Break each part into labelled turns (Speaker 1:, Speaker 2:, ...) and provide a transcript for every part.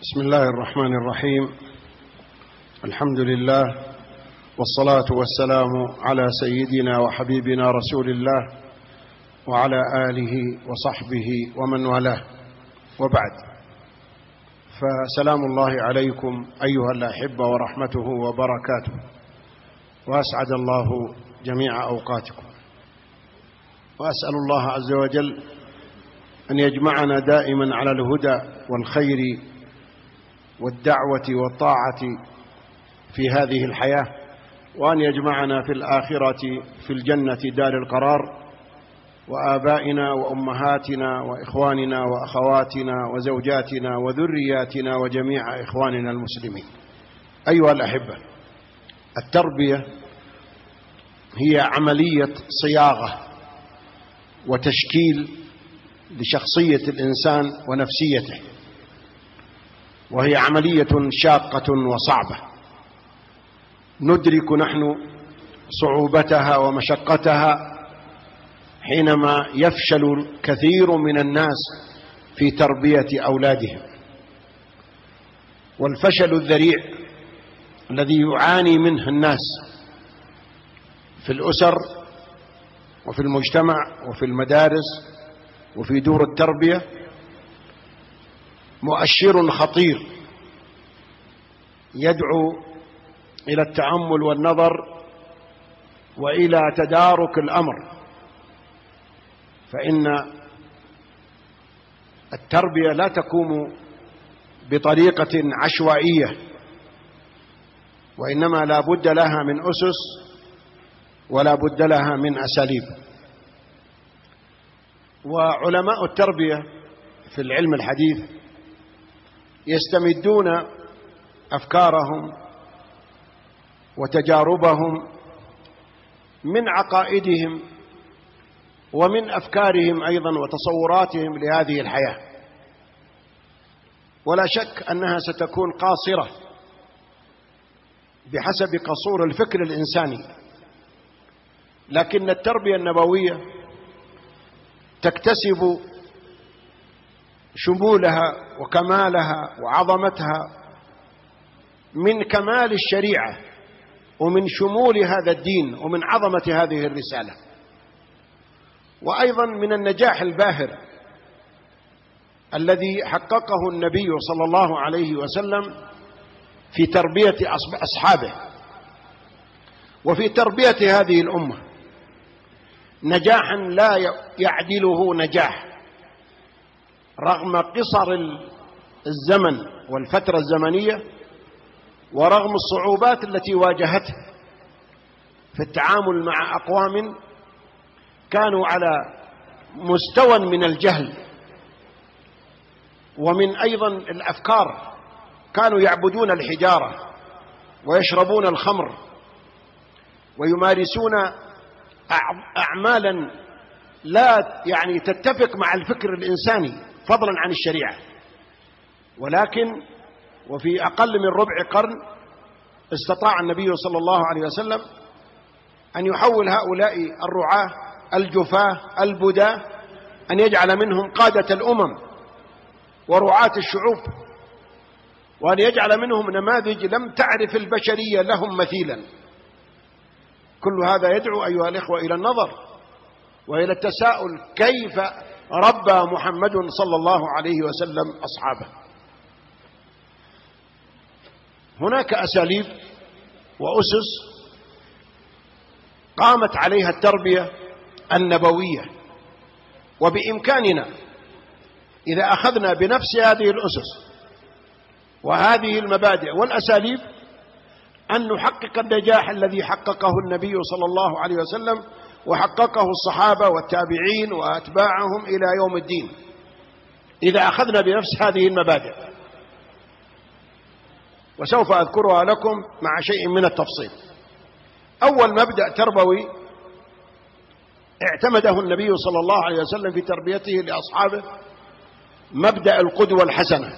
Speaker 1: بسم الله الرحمن الرحيم. الحمد لله والصلاة والسلام على سيدنا وحبيبنا رسول الله وعلى آله وصحبه ومن والاه، وبعد، فسلام الله عليكم أيها الأحبة ورحمته وبركاته، وأسعد الله جميع أوقاتكم، وأسأل الله عز وجل أن يجمعنا دائما على الهدى والخير والدعوة والطاعة في هذه الحياة، وأن يجمعنا في الآخرة في الجنة دار القرار، وآبائنا وأمهاتنا وإخواننا وأخواتنا وزوجاتنا وذرياتنا وجميع إخواننا المسلمين. أيها الأحبة، التربية هي عملية صياغة وتشكيل لشخصية الإنسان ونفسيته، وهي عملية شاقة وصعبة ندرك نحن صعوبتها ومشقتها حينما يفشل كثير من الناس في تربية أولادهم. والفشل الذريع الذي يعاني منه الناس في الأسر وفي المجتمع وفي المدارس وفي دور التربية مؤشر خطير يدعو إلى التأمل والنظر وإلى تدارك الأمر، فإن التربية لا تكون بطريقة عشوائية، وإنما لا بد لها من أسس ولا بد لها من أساليب. وعلماء التربية في العلم الحديث يستمدون أفكارهم وتجاربهم من عقائدهم ومن أفكارهم أيضا وتصوراتهم لهذه الحياة، ولا شك أنها ستكون قاصرة بحسب قصور الفكر الإنساني، لكن التربية النبوية تكتسب شمولها وكمالها وعظمتها من كمال الشريعة ومن شمول هذا الدين ومن عظمة هذه الرسالة، وأيضا من النجاح الباهر الذي حققه النبي صلى الله عليه وسلم في تربية أصحابه وفي تربية هذه الأمة، نجاحا لا يعدله نجاح رغم قصر الزمن والفترة الزمنية، ورغم الصعوبات التي واجهته في التعامل مع أقوام كانوا على مستوى من الجهل ومن أيضا الأفكار، كانوا يعبدون الحجارة ويشربون الخمر ويمارسون أعمالا لا تتفق مع الفكر الإنساني فضلا عن الشريعة، ولكن وفي أقل من ربع قرن استطاع النبي صلى الله عليه وسلم أن يحول هؤلاء الرعاة الجفاة البداة، أن يجعل منهم قادة الأمم ورعاة الشعوب، وأن يجعل منهم نماذج لم تعرف البشرية لهم مثيلا. كل هذا يدعو أيها الإخوة إلى النظر وإلى التساؤل: كيف ربى محمد صلى الله عليه وسلم أصحابه؟ هناك أساليب وأسس قامت عليها التربية النبوية، وبإمكاننا إذا أخذنا بنفس هذه الأسس وهذه المبادئ والأساليب أن نحقق النجاح الذي حققه النبي صلى الله عليه وسلم وحققه الصحابة والتابعين وأتباعهم إلى يوم الدين، إذا أخذنا بنفس هذه المبادئ، وسوف أذكرها لكم مع شيء من التفصيل. أول مبدأ تربوي اعتمده النبي صلى الله عليه وسلم في تربيته لأصحابه مبدأ القدوة الحسنة،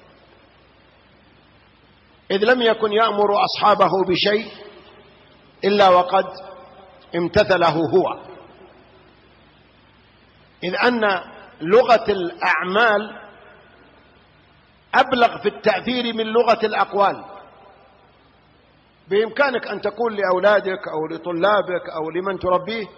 Speaker 1: إذ لم يكن يأمر أصحابه بشيء إلا وقد امتثله هو، إذ أن لغة الأعمال أبلغ في التأثير من لغة الأقوال. بإمكانك أن تقول لأولادك أو لطلابك أو لمن تربيه،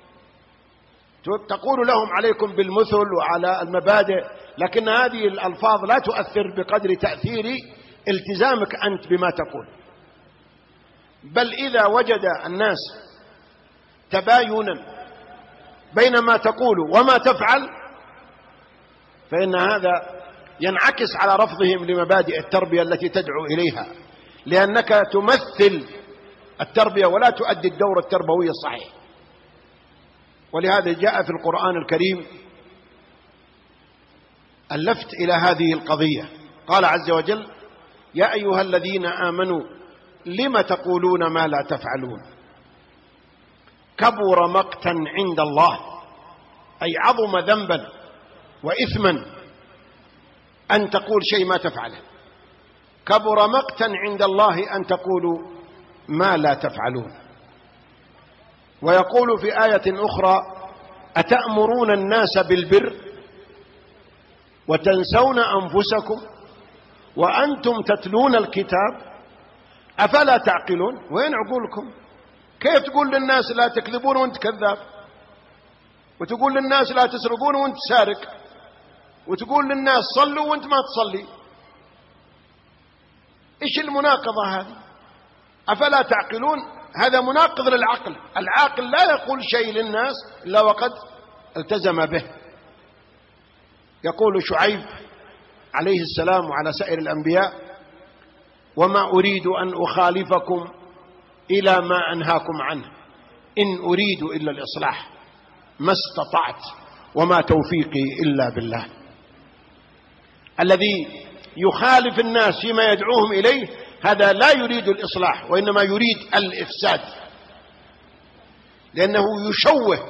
Speaker 1: تقول لهم عليكم بالمثل وعلى المبادئ، لكن هذه الألفاظ لا تؤثر بقدر تأثير التزامك أنت بما تقول. بل إذا وجد الناس تباينا بين ما تقول وما تفعل، فإن هذا ينعكس على رفضهم لمبادئ التربية التي تدعو إليها، لأنك تمثل التربية ولا تؤدي الدور التربوي الصحيح. ولهذا جاء في القرآن الكريم اللفت إلى هذه القضية. قال عز وجل: يا أيها الذين آمنوا لم تقولون ما لا تفعلون كبر مقتا عند الله، أي عظم ذنبا وإثما أن تقول شيء ما تفعله. كبر مقتا عند الله أن تقولوا ما لا تفعلون. ويقول في آية أخرى: أتأمرون الناس بالبر وتنسون أنفسكم وأنتم تتلون الكتاب أفلا تعقلون. وين عقولكم؟ كيف تقول للناس لا تكذبون وانت كذاب، وتقول للناس لا تسرقون وانت سارق، وتقول للناس صلوا وانت ما تصلي؟ ايش المناقضة هذه؟ أفلا تعقلون. هذا مناقض للعقل. العاقل لا يقول شيء للناس إلا وقد التزم به. يقول شعيب عليه السلام وعلى سائر الأنبياء: وما أريد أن أخالفكم إلى ما أنهاكم عنه إن أريد إلا الإصلاح ما استطعت وما توفيقي إلا بالله. الذي يخالف الناس فيما يدعوهم إليه هذا لا يريد الإصلاح، وإنما يريد الإفساد، لأنه يشوه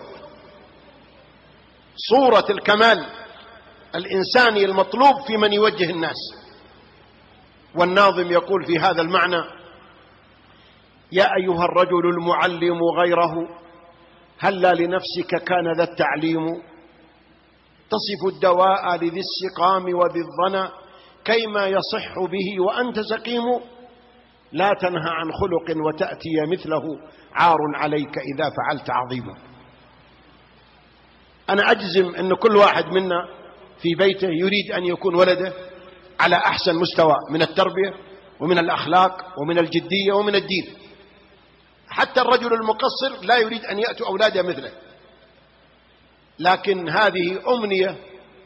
Speaker 1: صورة الكمال الإنساني المطلوب في من يوجه الناس. والناظم يقول في هذا المعنى: يا أيها الرجل المعلم غيره هلا لنفسك كان ذا التعليم تصف الدواء لذي السقام وذي الظنى كيما يصح به وأنت سقيم لا تنهى عن خلق وتأتي مثله عار عليك إذا فعلت عظيم. أنا أجزم أن كل واحد منا في بيته يريد أن يكون ولده على أحسن مستوى من التربية ومن الأخلاق ومن الجدية ومن الدين. حتى الرجل المقصر لا يريد أن يأتوا أولاده مثله، لكن هذه أمنية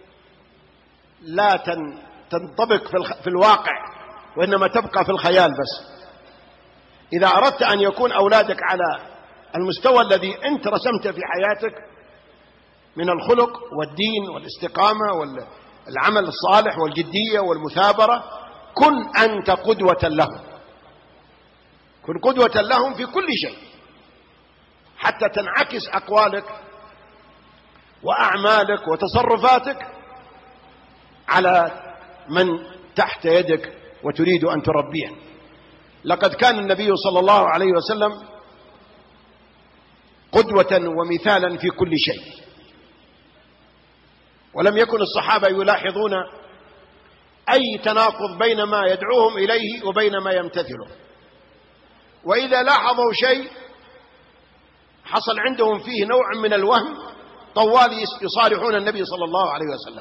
Speaker 1: لا تنطبق في الواقع، وإنما تبقى في الخيال بس. إذا أردت أن يكون أولادك على المستوى الذي أنت رسمته في حياتك من الخلق والدين والاستقامة والعمل الصالح والجدية والمثابرة، كن أنت قدوة لهم. كن قدوة لهم في كل شيء، حتى تنعكس أقوالك وأعمالك وتصرفاتك على من تحت يدك وتريد أن تربيه. لقد كان النبي صلى الله عليه وسلم قدوة ومثالا في كل شيء، ولم يكن الصحابة يلاحظون أي تناقض بين ما يدعوهم إليه وبين ما يمتثله. وإذا لاحظوا شيء حصل عندهم فيه نوع من الوهم طوال يصارحون النبي صلى الله عليه وسلم.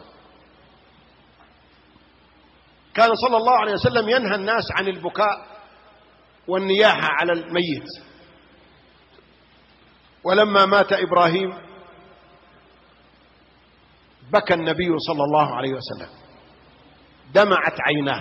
Speaker 1: كان صلى الله عليه وسلم ينهى الناس عن البكاء والنياحة على الميت. ولما مات إبراهيم بكى النبي صلى الله عليه وسلم، دمعت عيناه،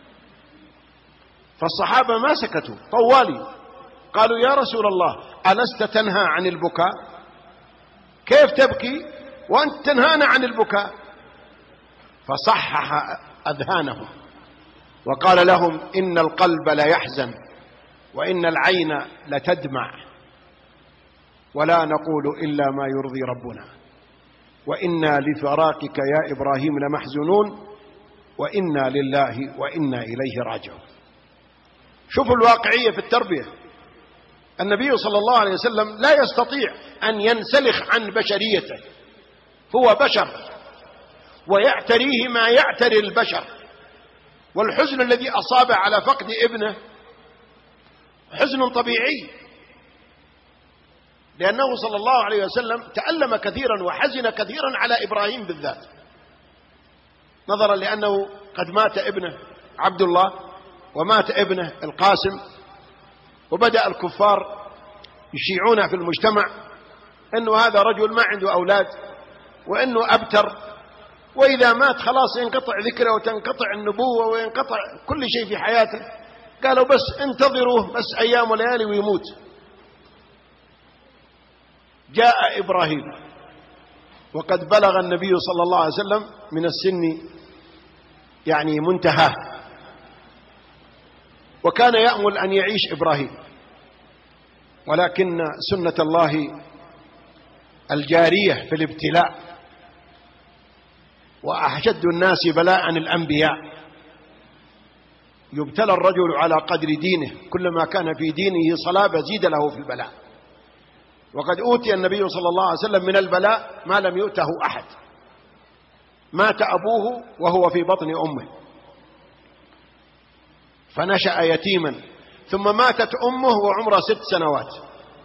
Speaker 1: فالصحابة ما سكتوا طوالي، قالوا: يا رسول الله ألست تنهى عن البكاء؟ كيف تبكي وأنت تنهانا عن البكاء؟ فصحح أذهانهم وقال لهم: إن القلب لا يحزن وإن العين لتدمع ولا نقول إلا ما يرضي ربنا وإنا لفراقك يا إبراهيم لمحزنون وإنا لله وإنا إليه راجعون. شوفوا الواقعية في التربية. النبي صلى الله عليه وسلم لا يستطيع أن ينسلخ عن بشريته، هو بشر ويعتريه ما يعتري البشر، والحزن الذي أصابه على فقد ابنه حزن طبيعي، لأنه صلى الله عليه وسلم تألم كثيرا وحزن كثيرا على إبراهيم بالذات، نظرا لأنه قد مات ابنه عبد الله ومات ابنه القاسم، وبدأ الكفار يشيعون في المجتمع أنه هذا رجل ما عنده أولاد وأنه أبتر، وإذا مات خلاص ينقطع ذكره وتنقطع النبوة وينقطع كل شيء في حياته. قالوا بس انتظروه بس أيام وليالي ويموت. جاء إبراهيم وقد بلغ النبي صلى الله عليه وسلم من السن يعني منتهاه، وكان يأمل أن يعيش إبراهيم، ولكن سنة الله الجارية في الابتلاء، وأشد الناس بلاء الأنبياء، يبتلى الرجل على قدر دينه، كلما كان في دينه صلابة زيد له في البلاء. وقد أوتي النبي صلى الله عليه وسلم من البلاء ما لم يؤته أحد. مات أبوه وهو في بطن أمه فنشأ يتيما، ثم ماتت أمه وعمره 6 سنوات،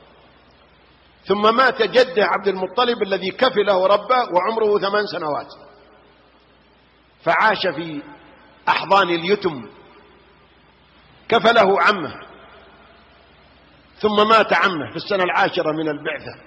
Speaker 1: ثم مات جده عبد المطلب الذي كفله وربه وعمره 8 سنوات، فعاش في أحضان اليتم. كفله عمه، ثم مات عمه في السنة 10 من البعثة،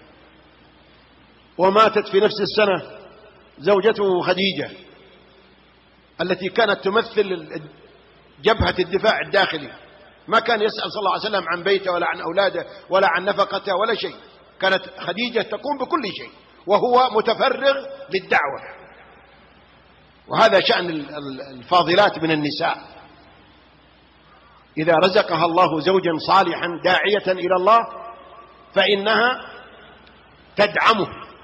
Speaker 1: وماتت في نفس السنة زوجته خديجة التي كانت تمثل جبهة الدفاع الداخلي، ما كان يسأل صلى الله عليه وسلم عن بيته ولا عن أولاده ولا عن نفقته ولا شيء، كانت خديجة تقوم بكل شيء وهو متفرغ للدعوة. وهذا شأن الفاضلات من النساء، إذا رزقها الله زوجا صالحا داعية إلى الله فإنها تدعمه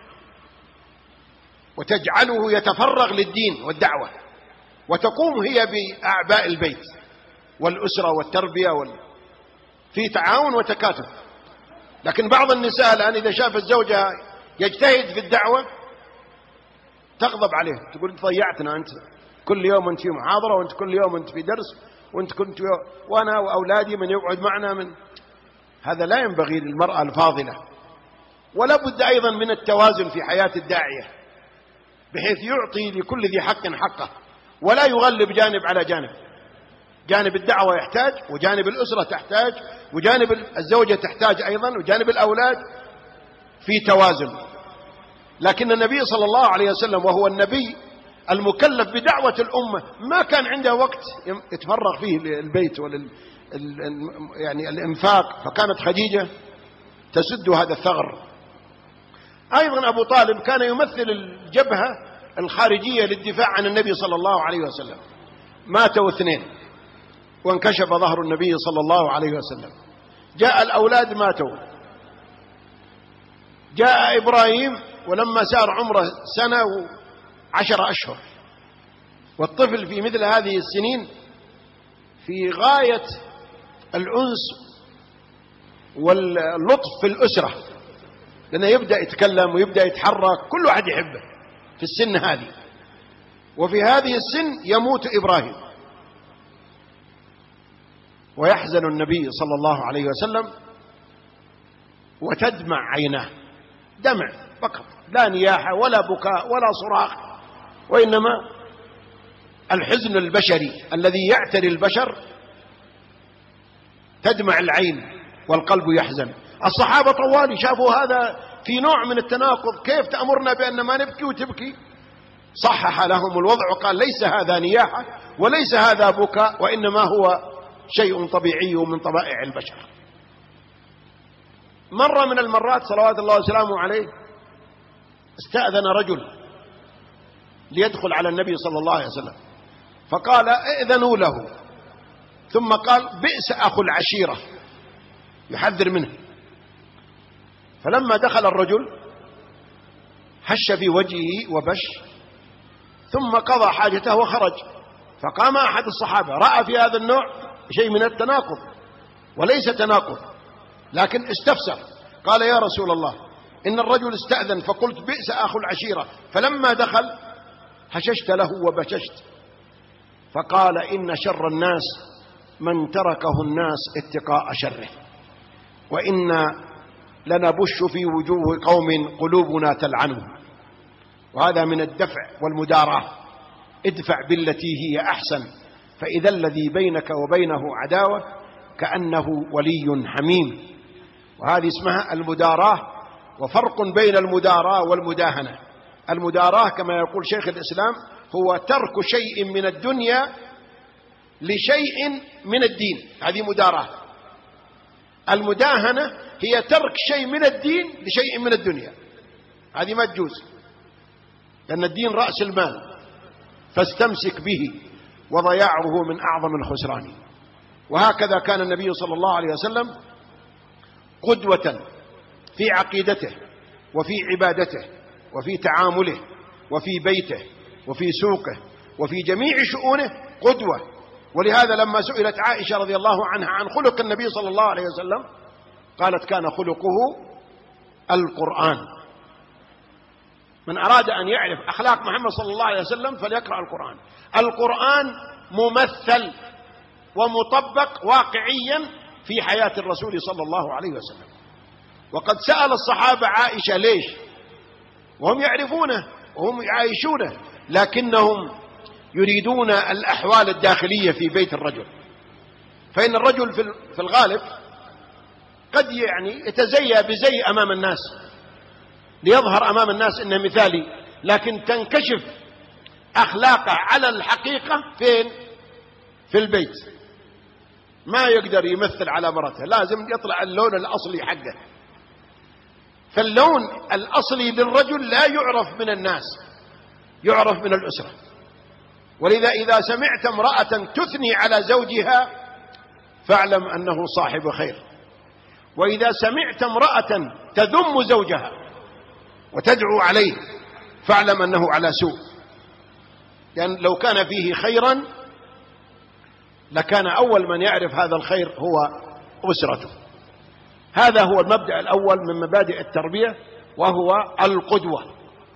Speaker 1: وتجعله يتفرغ للدين والدعوة، وتقوم هي بأعباء البيت والأسرة والتربية في تعاون وتكاتف. لكن بعض النساء الآن إذا شافت زوجها يجتهد في الدعوة تغضب عليه، تقول ضيعتنا أنت، كل يوم أنت في محاضرة، وأنت كل يوم أنت في درس، وأنت كنت وأنا وأولادي من يقعد معنا من. هذا لا ينبغي للمرأة الفاضلة. ولا بد أيضا من التوازن في حياة الداعية، بحيث يعطي لكل ذي حق حقه، ولا يغلب جانب على جانب. جانب الدعوة يحتاج، وجانب الأسرة تحتاج، وجانب الزوجة تحتاج أيضا، وجانب الأولاد، في توازن. لكن النبي صلى الله عليه وسلم وهو النبي المكلف بدعوة الأمة ما كان عنده وقت يتفرغ فيه للبيت يعني الإنفاق، فكانت خديجة تسد هذا الثغر. أيضا أبو طالب كان يمثل الجبهة الخارجية للدفاع عن النبي صلى الله عليه وسلم. ماتوا 2 وانكشف ظهر النبي صلى الله عليه وسلم. جاء الأولاد ماتوا. جاء إبراهيم ولما سار عمره 1 سنة و10 أشهر، والطفل في مثل هذه السنين في غاية الأنس واللطف في الأسرة، لأنه يبدأ يتكلم ويبدأ يتحرك، كل واحد يحبه في السن هذه. وفي هذه السن يموت إبراهيم، ويحزن النبي صلى الله عليه وسلم وتدمع عيناه، دمع فقط، لا نياحة ولا بكاء ولا صراخ، وإنما الحزن البشري الذي يعتري البشر، تدمع العين والقلب يحزن. الصحابة طوالي شافوا هذا في نوع من التناقض، كيف تأمرنا بأن ما نبكي وتبكي؟ صحح لهم الوضع وقال ليس هذا نياحة وليس هذا بكاء، وإنما هو شيء طبيعي من طبائع البشر. مرة من المرات صلوات الله وسلامه عليه استأذن رجل ليدخل على النبي صلى الله عليه وسلم، فقال ائذنوا له، ثم قال بئس أخو العشيرة، يحذر منه. فلما دخل الرجل هش في وجهه وبش، ثم قضى حاجته وخرج. فقام أحد الصحابة رأى في هذا النوع شيء من التناقض، وليس تناقض لكن استفسر، قال يا رسول الله إن الرجل استأذن فقلت بئس أخو العشيرة، فلما دخل هششت له وبششت. فقال إن شر الناس من تركه الناس اتقاء شره، وإنا لنبش في وجوه قوم قلوبنا تلعنهم. وهذا من الدفع والمداراة. ادفع بالتي هي أحسن فإذا الذي بينك وبينه عداوة كأنه ولي حميم. وهذه اسمها المداراة. وفرق بين المداراة والمداهنة. المداراة كما يقول شيخ الإسلام هو ترك شيء من الدنيا لشيء من الدين، هذه مداراة. المداهنة هي ترك شيء من الدين لشيء من الدنيا، هذه ما تجوز، لأن الدين رأس المال، فاستمسك به وضياعه من أعظم الخسران. وهكذا كان النبي صلى الله عليه وسلم قدوة في عقيدته وفي عبادته وفي تعامله وفي بيته وفي سوقه وفي جميع شؤونه قدوة. ولهذا لما سئلت عائشة رضي الله عنها عن خلق النبي صلى الله عليه وسلم قالت كان خلقه القرآن. من أراد أن يعرف أخلاق محمد صلى الله عليه وسلم فليقرأ القرآن. القرآن ممثل ومطبق واقعيا في حياة الرسول صلى الله عليه وسلم. وقد سأل الصحابة عائشة ليش، وهم يعرفونه وهم يعايشونه، لكنهم يريدون الأحوال الداخلية في بيت الرجل. فإن الرجل في الغالب قد يتزيى بزي أمام الناس ليظهر أمام الناس إنه مثالي، لكن تنكشف أخلاقه على الحقيقة فين؟ في البيت. ما يقدر يمثل على مرته، لازم يطلع اللون الأصلي حقه. فاللون الأصلي للرجل لا يعرف من الناس، يعرف من الأسرة. ولذا إذا سمعت امرأة تثني على زوجها فاعلم أنه صاحب خير، وإذا سمعت امرأة تذم زوجها وتدعو عليه فاعلم أنه على سوء، لأن لو كان فيه خيرا لكان أول من يعرف هذا الخير هو أسرته. هذا هو المبدأ الأول من مبادئ التربية، وهو القدوة.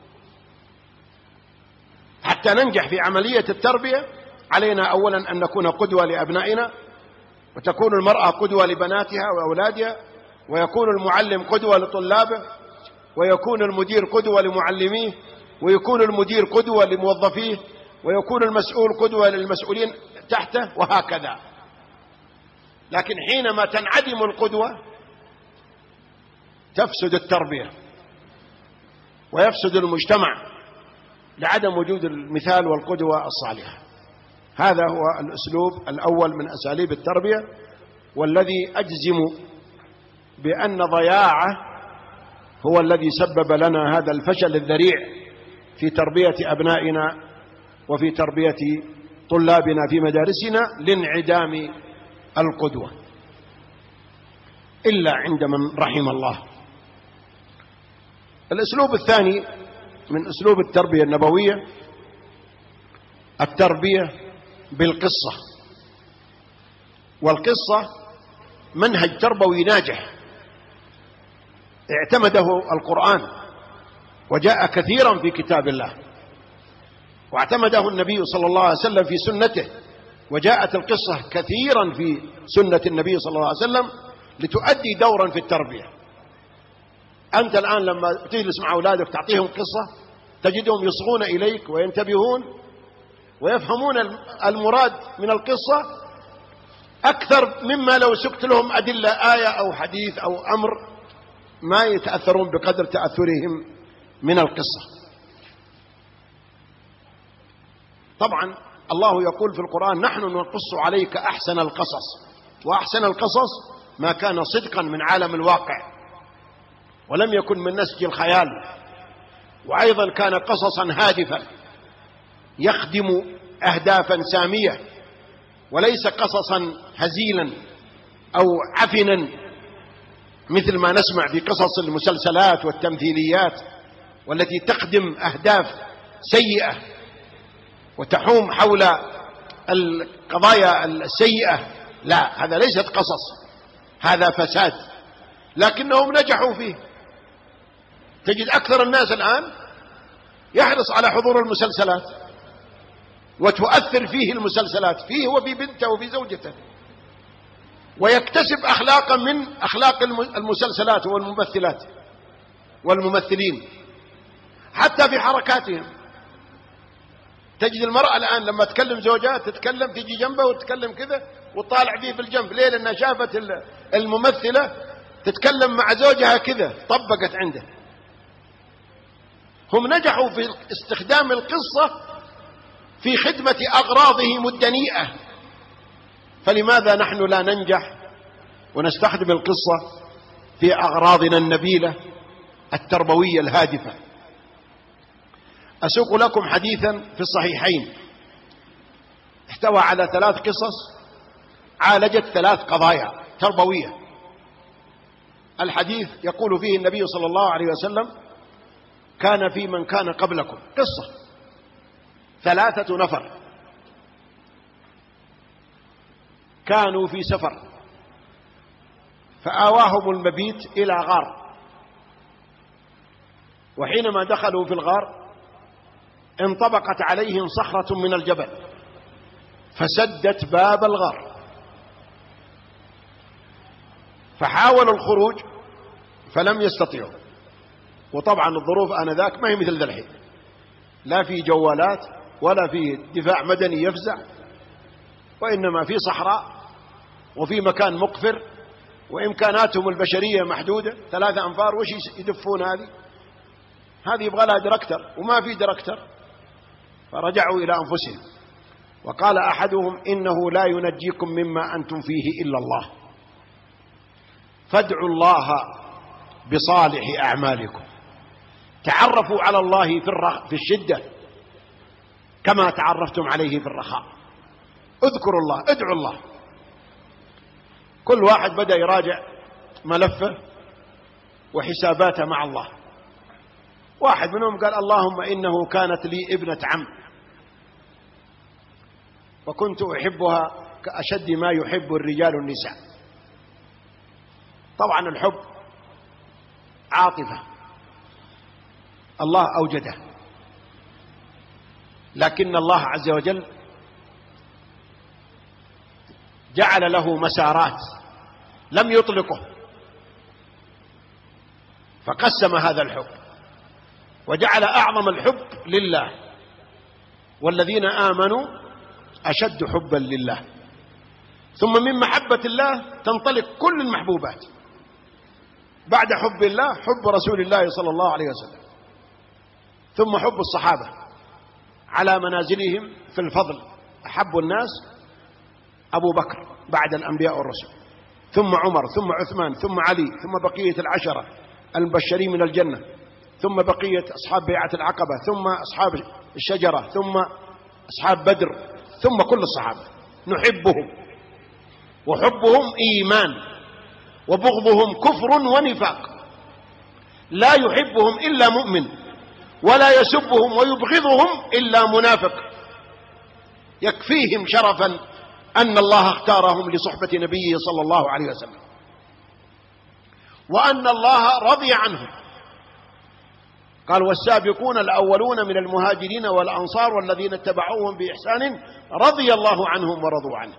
Speaker 1: حتى ننجح في عملية التربية علينا أولا أن نكون قدوة لأبنائنا، وتكون المرأة قدوة لبناتها وأولادها، ويكون المعلم قدوة لطلابه، ويكون المدير قدوة لمعلميه، ويكون المدير قدوة لموظفيه، ويكون المسؤول قدوة للمسؤولين تحته، وهكذا. لكن حينما تنعدم القدوة تفسد التربية ويفسد المجتمع لعدم وجود المثال والقدوة الصالحة. هذا هو الأسلوب الأول من أساليب التربية، والذي أجزم بأن ضياعه هو الذي سبب لنا هذا الفشل الذريع في تربية أبنائنا وفي تربية طلابنا في مدارسنا، لانعدام القدوة إلا عند من رحم الله. الأسلوب الثاني من أسلوب التربية النبوية التربية بالقصة. والقصة منهج تربوي ناجح اعتمده القرآن وجاء كثيرا في كتاب الله، واعتمده النبي صلى الله عليه وسلم في سنته، وجاءت القصة كثيرا في سنة النبي صلى الله عليه وسلم لتؤدي دورا في التربية. أنت الآن لما تجلس مع أولادك تعطيهم قصة تجدهم يصغون إليك وينتبهون ويفهمون المراد من القصة أكثر مما لو سكت لهم أدلة آية أو حديث أو أمر، ما يتأثرون بقدر تأثرهم من القصة. طبعا الله يقول في القرآن نحن نقص عليك أحسن القصص، وأحسن القصص ما كان صدقا من عالم الواقع ولم يكن من نسج الخيال، وأيضا كان قصصا هادفا يخدم أهدافا سامية، وليس قصصا هزيلا أو عفنا مثل ما نسمع في قصص المسلسلات والتمثيليات والتي تخدم أهداف سيئة وتحوم حول القضايا السيئة. لا، هذا ليست قصص، هذا فساد، لكنهم نجحوا فيه. تجد أكثر الناس الآن يحرص على حضور المسلسلات، وتؤثر فيه المسلسلات، فيه وفي بنته وفي زوجته، ويكتسب أخلاقا من أخلاق المسلسلات والممثلات والممثلين، حتى في حركاتهم. تجد المرأة الآن لما تكلم زوجها تتكلم، تجي جنبه وتتكلم كذا وتطالع فيه بالجنب. ليه؟ لأنها شافت الممثلة تتكلم مع زوجها كذا، طبقت عنده. هم نجحوا في استخدام القصة في خدمة أغراضهم الدنيئة، فلماذا نحن لا ننجح ونستخدم القصة في أغراضنا النبيلة التربوية الهادفة؟ أسوق لكم حديثا في الصحيحين احتوى على 3 قصص عالجت 3 قضايا تربوية. الحديث يقول فيه النبي صلى الله عليه وسلم: كان في من كان قبلكم قصة 3 نفر كانوا في سفر فآواهم المبيت إلى غار، وحينما دخلوا في الغار انطبقت عليهم صخرة من الجبل فسدت باب الغار، فحاولوا الخروج فلم يستطيعوا. وطبعا الظروف آنذاك ما هي مثل ذا الحين، لا في جوالات ولا في دفاع مدني يفزع، وإنما في صحراء وفي مكان مقفر، وإمكاناتهم البشرية محدودة. 3 أنفار وش يدفون هذه يبغى لها دركتر وما في دركتر. فرجعوا إلى أنفسهم وقال أحدهم: إنه لا ينجيكم مما أنتم فيه إلا الله، فادعوا الله بصالح أعمالكم، تعرفوا على الله في الشدة كما تعرفتم عليه في الرخاء، اذكروا الله، ادعوا الله. كل واحد بدأ يراجع ملفه وحساباته مع الله. واحد منهم قال: اللهم إنه كانت لي ابنة عم وكنت أحبها كأشد ما يحب الرجال النساء. طبعا الحب عاطفة الله أوجده، لكن الله عز وجل جعل له مسارات لم يطلقه، فقسم هذا الحب وجعل أعظم الحب لله، والذين آمنوا أشد حبا لله. ثم من محبة الله تنطلق كل المحبوبات. بعد حب الله حب رسول الله صلى الله عليه وسلم، ثم حب الصحابة على منازلهم في الفضل. أحب الناس أبو بكر بعد الأنبياء والرسل، ثم عمر، ثم عثمان، ثم علي، ثم بقية العشرة المبشرين من الجنة، ثم بقية أصحاب بيعة العقبة، ثم أصحاب الشجرة، ثم أصحاب بدر، ثم كل الصحابة نحبهم، وحبهم إيمان وبغضهم كفر ونفاق. لا يحبهم إلا مؤمن، ولا يسبهم ويبغضهم إلا منافق. يكفيهم شرفا أن الله اختارهم لصحبة نبيه صلى الله عليه وسلم، وأن الله رضي عنهم. قال: والسابقون الأولون من المهاجرين والأنصار والذين اتبعوهم بإحسان رضي الله عنهم ورضوا عنه.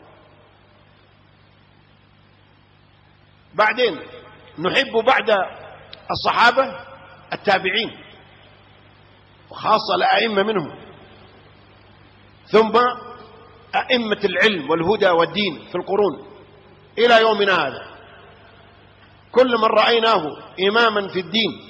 Speaker 1: بعدين نحب بعد الصحابة التابعين، وخاصة الأئمة منهم، ثم أئمة العلم والهدى والدين في القرون إلى يومنا هذا. كل من رأيناه إماما في الدين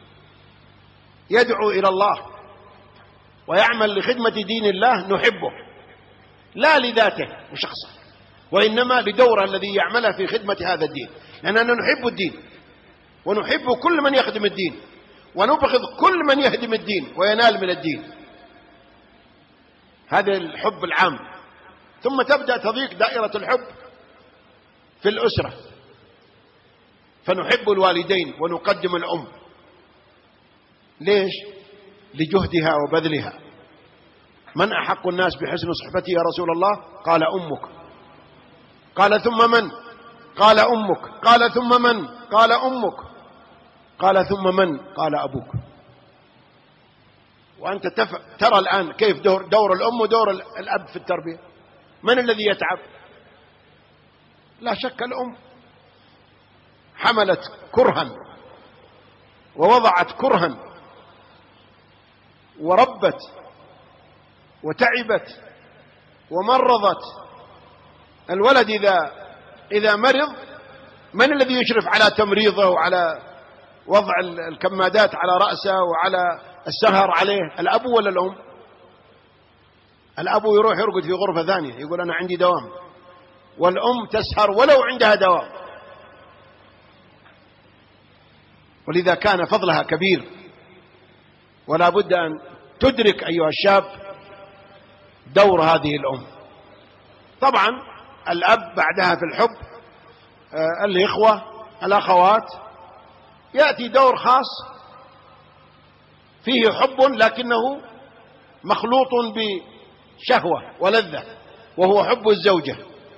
Speaker 1: يدعو إلى الله ويعمل لخدمة دين الله نحبه، لا لذاته وشخصه، وإنما لدوره الذي يعمله في خدمة هذا الدين، لأننا نحب الدين ونحب كل من يخدم الدين، ونبغض كل من يهدم الدين وينال من الدين. هذا الحب العام. ثم تبدأ تضيق دائرة الحب في الأسرة، فنحب الوالدين ونقدم الأم. ليش؟ لجهدها وبذلها. من أحق الناس بحسن صحبتي يا رسول الله؟ قال: أمك. قال: ثم من؟ قال: أمك. قال: ثم من؟ قال: أمك. قال: ثم من؟ قال: أبوك. وأنت ترى الآن كيف دور الأم ودور الأب في التربية. من الذي يتعب؟ لا شك الأم. حملت كرها ووضعت كرها وربت وتعبت ومرضت. الولد إذا مرض من الذي يشرف على تمريضه وعلى وضع الكمادات على رأسه وعلى السهر عليه؟ الأب ولا الأم؟ الأب يروح يرقد في غرفة ثانية يقول أنا عندي دوام، والأم تسهر ولو عندها دوام. ولذا كان فضلها كبير، ولا بد أن تدرك أيها الشاب دور هذه الأم. طبعا الأب بعدها في الحب، الإخوة الأخوات، يأتي دور خاص فيه حب لكنه مخلوط بشهوة ولذة، وهو حب الزوجة.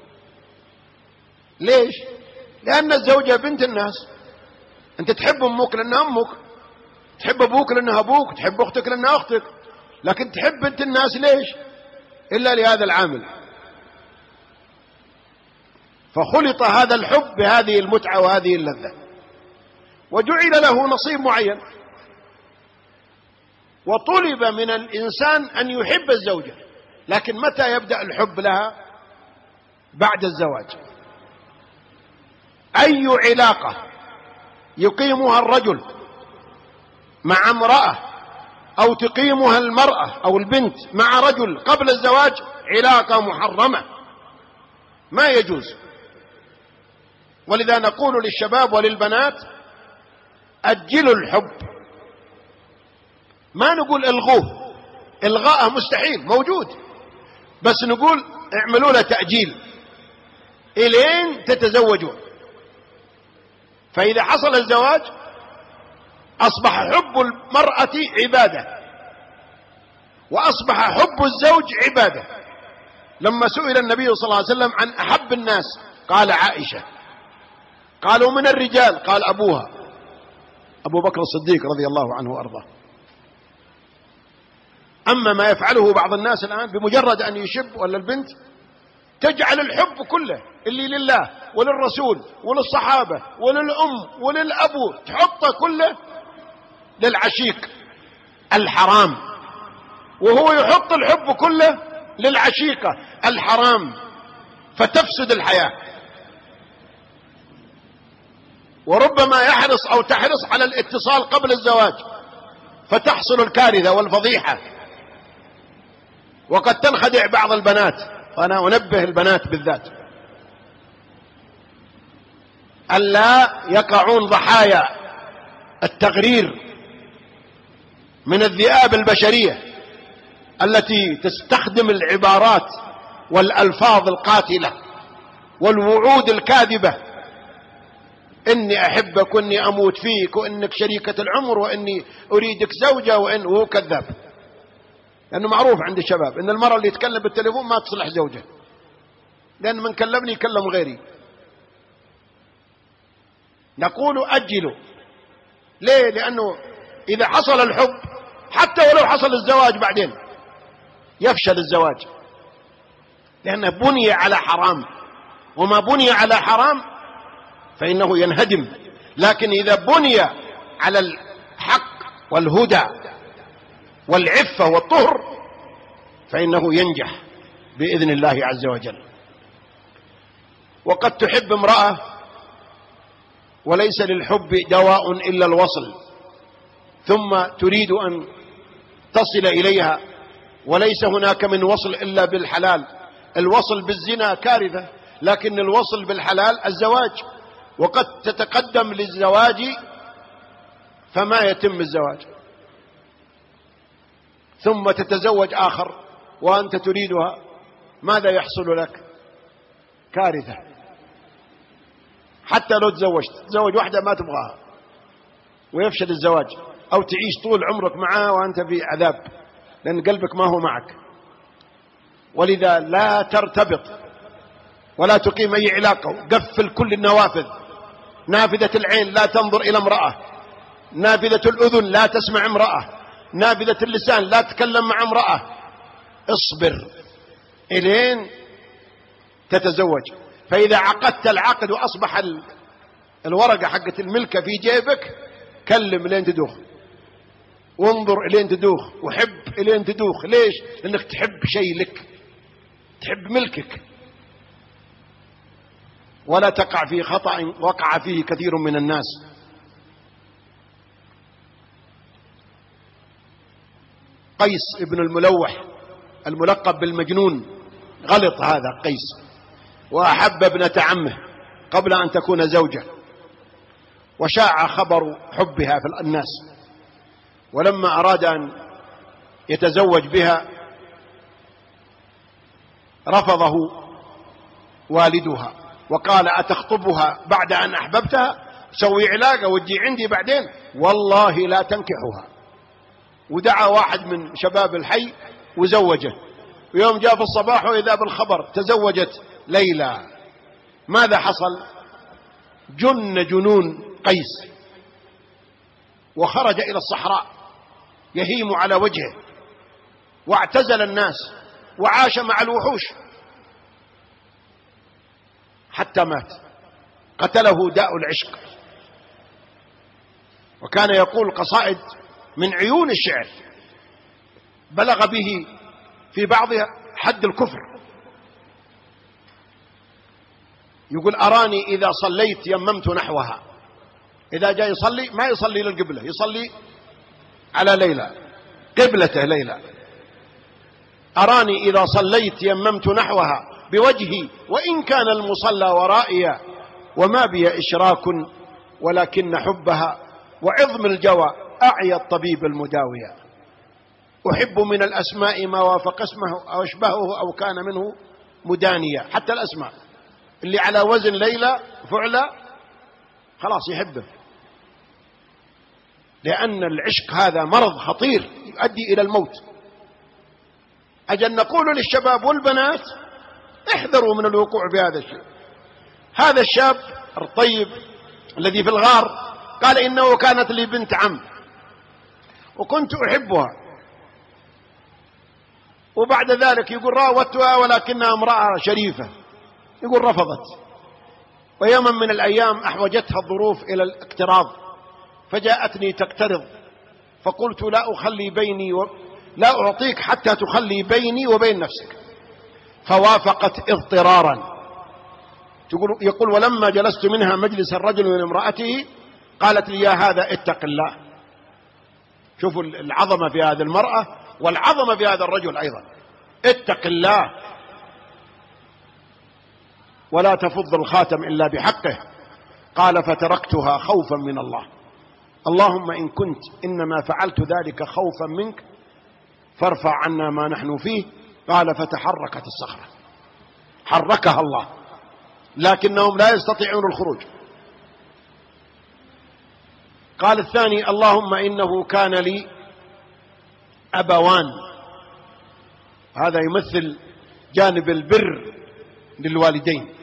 Speaker 1: ليش؟ لأن الزوجة بنت الناس. أنت تحب أمك لأنها أمك، تحب أبوك لأنها أبوك، تحب أختك لأنها أختك، لكن تحب بنت الناس ليش؟ إلا لهذا العامل. فخلط هذا الحب بهذه المتعة وهذه اللذة، وجعل له نصيب معين. وطلب من الإنسان أن يحب الزوجة، لكن متى يبدأ الحب لها؟ بعد الزواج. أي علاقة يقيمها الرجل مع امرأة أو تقيمها المرأة أو البنت مع رجل قبل الزواج علاقة محرمة، ما يجوز. ولذا نقول للشباب وللبنات أجلوا الحب، ما نقول الغوه، الغاءه مستحيل، موجود، بس نقول اعملوا له تأجيل إلين تتزوجون. فإذا حصل الزواج أصبح حب المرأة عبادة، وأصبح حب الزوج عبادة. لما سئل النبي صلى الله عليه وسلم عن أحب الناس قال عائشة، قالوا من الرجال؟ قال أبوها، أبو بكر الصديق رضي الله عنه وأرضاه. أما ما يفعله بعض الناس الآن، بمجرد أن يشب ولا البنت تجعل الحب كله اللي لله وللرسول وللصحابة وللأم وللأبو، تحطه كله للعشيق الحرام، وهو يحط الحب كله للعشيقة الحرام، فتفسد الحياة. وربما يحرص أو تحرص على الاتصال قبل الزواج، فتحصل الكارثة والفضيحة، وقد تنخدع بعض البنات. وأنا أنبه البنات بالذات ألا يقعون ضحايا التغرير من الذئاب البشرية التي تستخدم العبارات والألفاظ القاتلة والوعود الكاذبة، إني أحبك وإني أموت فيك وإنك شريكة العمر وإني أريدك زوجة، وهو كذاب. لأنه معروف عند الشباب إن المرأة اللي يتكلم بالتليفون ما تصلح زوجة، لأن من كلمني يكلم غيري. نقول أجلوا. ليه؟ لأنه إذا حصل الحب حتى ولو حصل الزواج بعدين يفشل الزواج، لأنه بني على حرام، وما بني على حرام فإنه ينهدم. لكن إذا بني على الحق والهدى والعفة والطهر فإنه ينجح بإذن الله عز وجل. وقد تحب امرأة وليس للحب دواء إلا الوصل، ثم تريد أن تصل إليها، وليس هناك من وصل إلا بالحلال. الوصل بالزنا كارثة، لكن الوصل بالحلال الزواج. وقد تتقدم للزواج فما يتم الزواج، ثم تتزوج آخر وأنت تريدها، ماذا يحصل لك؟ كارثة. حتى لو تزوج واحدة ما تبغاها ويفشل الزواج، أو تعيش طول عمرك معها وأنت في عذاب لأن قلبك ما هو معك. ولذا لا ترتبط ولا تقيم أي علاقة، قفل كل النوافذ. نافذة العين لا تنظر إلى امرأة، نافذة الأذن لا تسمع امرأة، نابذة اللسان، لا تتكلم مع امرأة، اصبر إلين تتزوج. فإذا عقدت العقد وأصبح الورقة حقت الملكة في جيبك، كلم إلين تدوخ، وانظر إلين تدوخ، وحب إلين تدوخ. ليش؟ لأنك تحب شيء لك، تحب ملكك، ولا تقع في خطأ وقع فيه كثير من الناس. قيس ابن الملوح الملقب بالمجنون غلط هذا قيس، وأحب ابنة عمه قبل أن تكون زوجة، وشاع خبر حبها في الناس، ولما أراد أن يتزوج بها رفضه والدها وقال: أتخطبها بعد أن أحببتها؟ سوي علاقة وتجي عندي بعدين، والله لا تنكحها. ودعا واحد من شباب الحي وزوجه، ويوم جاء في الصباح وإذا بالخبر تزوجت ليلى. ماذا حصل؟ جن جنون قيس وخرج إلى الصحراء يهيم على وجهه، واعتزل الناس وعاش مع الوحوش حتى مات، قتله داء العشق. وكان يقول قصائد من عيون الشعر بلغ به في بعضها حد الكفر. يقول: أراني إذا صليت يممت نحوها. إذا جاء يصلي ما يصلي للقبلة، يصلي على ليلى، قبلته ليلى. أراني إذا صليت يممت نحوها بوجهي، وإن كان المصلى ورائي، وما بي إشراك ولكن حبها، وعظم الجوى أعيا الطبيب المداوية. أحب من الأسماء ما وافق اسمه أو أشبهه أو كان منه مدانيا. حتى الأسماء اللي على وزن ليلى فعلى خلاص يحبه، لأن العشق هذا مرض خطير يؤدي إلى الموت. أجل نقول للشباب والبنات: احذروا من الوقوع في هذا الشيء. هذا الشاب الطيب الذي في الغار قال: إنه كانت لي بنت عم وكنت أحبها، وبعد ذلك يقول راودتها ولكنها امرأة شريفة، يقول رفضت، ويوما من الأيام أحوجتها الظروف إلى الاقتراض، فجاءتني تقترض، فقلت: لا أعطيك حتى تخلي بيني وبين نفسك، فوافقت اضطرارا. يقول: ولما جلست منها مجلس الرجل من امرأته قالت لي: يا هذا اتق الله. شوفوا العظمة في هذه المرأة والعظمة في هذا الرجل أيضا. اتق الله ولا تفض الخاتم إلا بحقه. قال: فتركتها خوفا من الله. اللهم إن كنت إنما فعلت ذلك خوفا منك فارفع عنا ما نحن فيه. قال: فتحركت الصخرة، حركها الله، لكنهم لا يستطيعون الخروج. قال الثاني: اللهم إنه كان لي أبوان. هذا يمثل جانب البر للوالدين.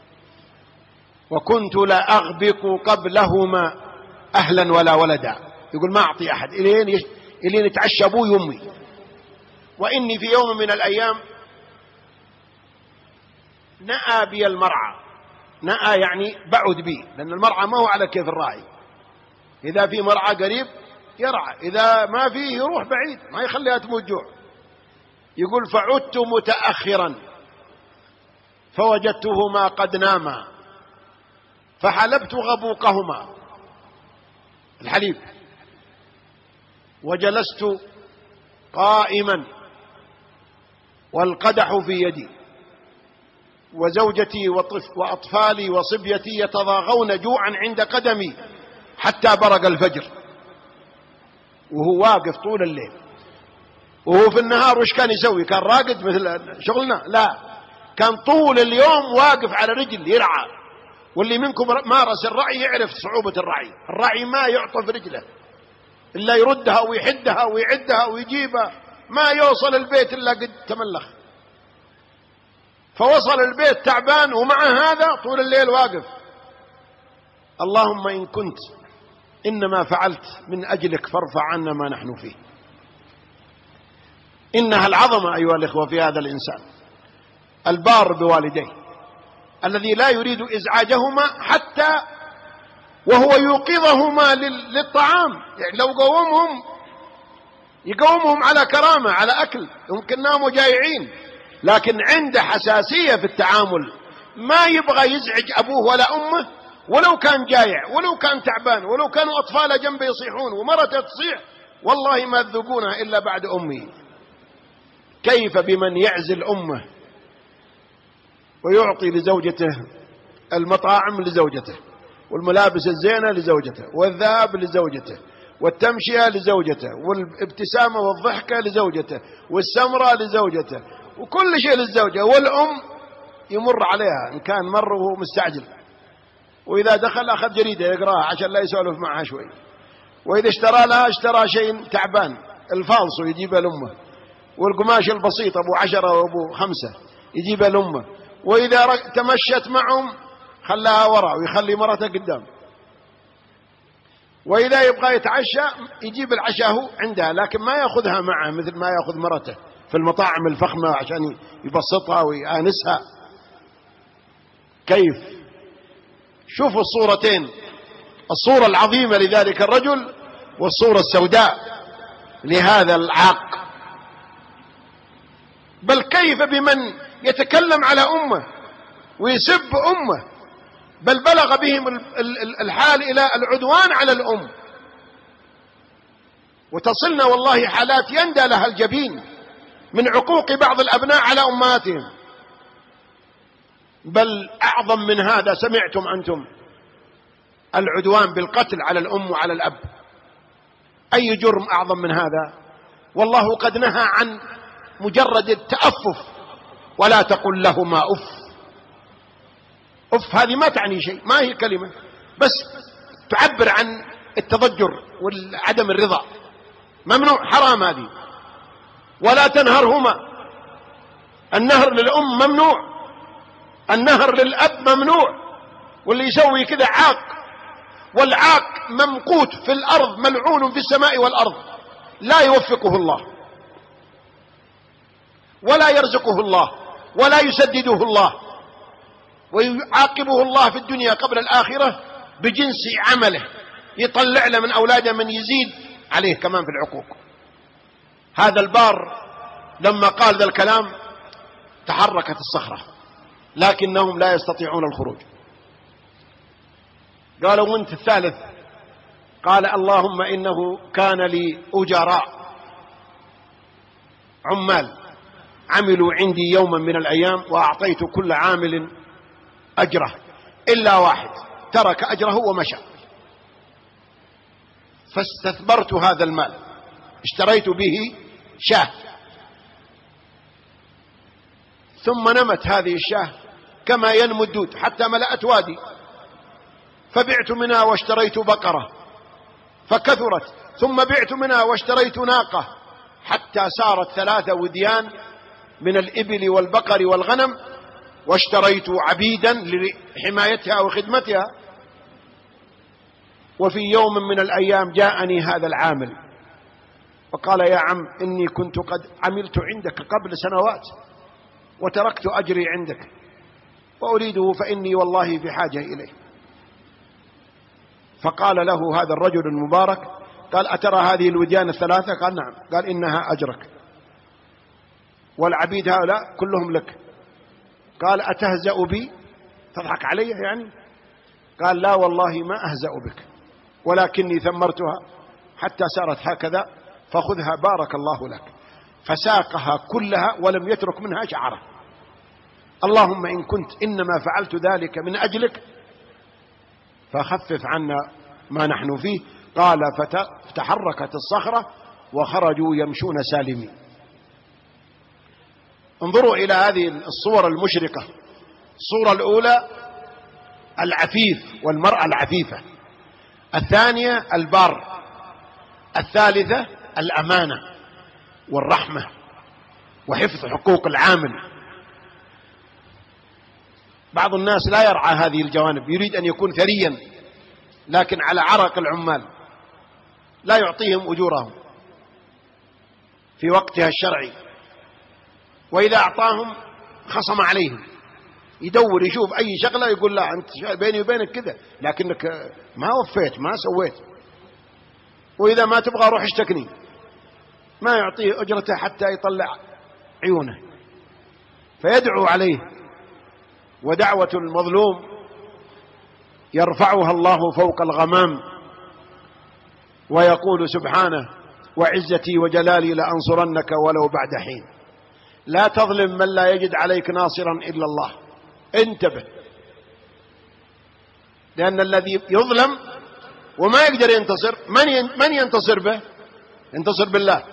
Speaker 1: وكنت لا أغبق قبلهما أهلا ولا ولدا. يقول: ما أعطي أحد إلين يتعشى أبوي وأمي. وإني في يوم من الأيام نأى بي المرعى. نأى يعني بعد بي، لأن المرعى ما هو على كيف الراعي. إذا في مرعى قريب يرعى، إذا ما فيه يروح بعيد ما يخليها تموت جوع. يقول: فعدت متأخرا فوجدتهما قد ناما فحلبت غبوقهما الحليب، وجلست قائما والقدح في يدي، وزوجتي وأطفالي وصبيتي يتضاغون جوعا عند قدمي حتى برق الفجر. وهو واقف طول الليل. وهو في النهار وش كان يسوي؟ كان راقد مثل شغلنا؟ لا، كان طول اليوم واقف على رجل يرعى. واللي منكم مارس الرعي يعرف صعوبة الرعي. الرعي ما يعطف رجله إلا يردها ويحدها ويعدها ويجيبها، ما يوصل البيت إلا قد تملخ. فوصل البيت تعبان، ومع هذا طول الليل واقف. اللهم إن كنت إنما فعلت من أجلك فارفع عنا ما نحن فيه. إنها العظمة أيها الإخوة في هذا الإنسان البار بوالديه الذي لا يريد إزعاجهما حتى وهو يوقظهما للطعام. يعني لو يقومهم على كرامة على أكل، يمكن ناموا جائعين، لكن عنده حساسية في التعامل، ما يبغى يزعج أبوه ولا أمه ولو كان جائع ولو كان تعبان ولو كانوا أطفاله جنبه يصيحون ومرته تصيح والله ما تذوقونها إلا بعد أمي. كيف بمن يعزل أمه ويعطي لزوجته المطاعم لزوجته والملابس الزينة لزوجته والذهب لزوجته والتمشية لزوجته والابتسامة والضحكة لزوجته والسمرة لزوجته وكل شيء للزوجة، والأم يمر عليها إن كان مر وهو مستعجل، وإذا دخل أخذ جريدة يقراها عشان لا يسولف معها شوي، وإذا اشترى شيء تعبان الفالصو يجيبه لأمه، والقماش البسيط أبو 10 وأبو 5 يجيبه لأمه، وإذا تمشت معهم خلاها وراء ويخلي مرته قدام، وإذا يبغى يتعشى يجيب العشاء هو عندها لكن ما يأخذها معه مثل ما يأخذ مرته في المطاعم الفخمة عشان يبسطها ويآنسها. كيف؟ شوفوا الصورتين، الصورة العظيمة لذلك الرجل والصورة السوداء لهذا العاق. بل كيف بمن يتكلم على أمه ويسب أمه، بل بلغ بهم الحال إلى العدوان على الأم، وتصلنا والله حالات يندى لها الجبين من عقوق بعض الأبناء على أمهاتهم. بل أعظم من هذا سمعتم أنتم العدوان بالقتل على الأم وعلى الأب. أي جرم أعظم من هذا؟ والله قد نهى عن مجرد التأفف، ولا تقل لهما أف. أف هذه ما تعني شيء، ما هي كلمة، بس تعبر عن التضجر وعدم الرضا، ممنوع، حرام هذه. ولا تنهرهما، النهر للأم ممنوع، النهر للأب ممنوع، واللي يسوي كذا عاق، والعاق ممقوت في الأرض ملعون في السماء والأرض، لا يوفقه الله ولا يرزقه الله ولا يسدده الله، ويعاقبه الله في الدنيا قبل الآخرة بجنس عمله، يطلع له من أولاده من يزيد عليه كمان في العقوق. هذا البار لما قال ذا الكلام تحركت الصخرة، لكنهم لا يستطيعون الخروج. قالوا وانت الثالث؟ قال اللهم إنه كان لي أجراء عمال عملوا عندي يوما من الأيام وأعطيت كل عامل أجره إلا واحد ترك أجره ومشى، فاستثمرت هذا المال، اشتريت به شاة، ثم نمت هذه الشاة كما ينمو الدود حتى ملأت وادي، فبعت منها واشتريت بقرة فكثرت، ثم بعت منها واشتريت ناقة حتى صارت 3 وديان من الإبل والبقر والغنم، واشتريت عبيدا لحمايتها وخدمتها. وفي يوم من الأيام جاءني هذا العامل وقال يا عم إني كنت قد عملت عندك قبل سنوات وتركت أجري عندك وأريده فإني والله في حاجة إليه. فقال له هذا الرجل المبارك، قال أترى هذه الوديان 3؟ قال نعم. قال إنها أجرك، والعبيد هؤلاء كلهم لك. قال أتهزأ بي؟ تضحك علي يعني؟ قال لا والله ما أهزأ بك، ولكني ثمرتها حتى صارت هكذا، فخذها بارك الله لك. فساقها كلها ولم يترك منها شعرة. اللهم إن كنت إنما فعلت ذلك من أجلك فخفف عنا ما نحن فيه. قال فتحركت الصخرة وخرجوا يمشون سالمين. انظروا إلى هذه الصور المشرقة. الصورة الأولى العفيف والمرأة العفيفة، الثانية البار، الثالثة الأمانة والرحمة وحفظ حقوق العامل. بعض الناس لا يرعى هذه الجوانب، يريد أن يكون ثريا لكن على عرق العمال، لا يعطيهم أجورهم. في وقتها الشرعي، وإذا أعطاهم خصم عليهم، يدور يشوف أي شغلة يقول لا أنت بيني وبينك كذا لكنك ما وفيت ما سويت، وإذا ما تبغى روح اشتكني، ما يعطيه أجرته حتى يطلع عيونه، فيدعو عليه. ودعوة المظلوم يرفعها الله فوق الغمام ويقول سبحانه: وعزتي وجلالي لأنصرنك ولو بعد حين. لا تظلم من لا يجد عليك ناصرا إلا الله، انتبه، لأن الذي يظلم وما يقدر ينتصر من ينتصر به؟ ينتصر بالله.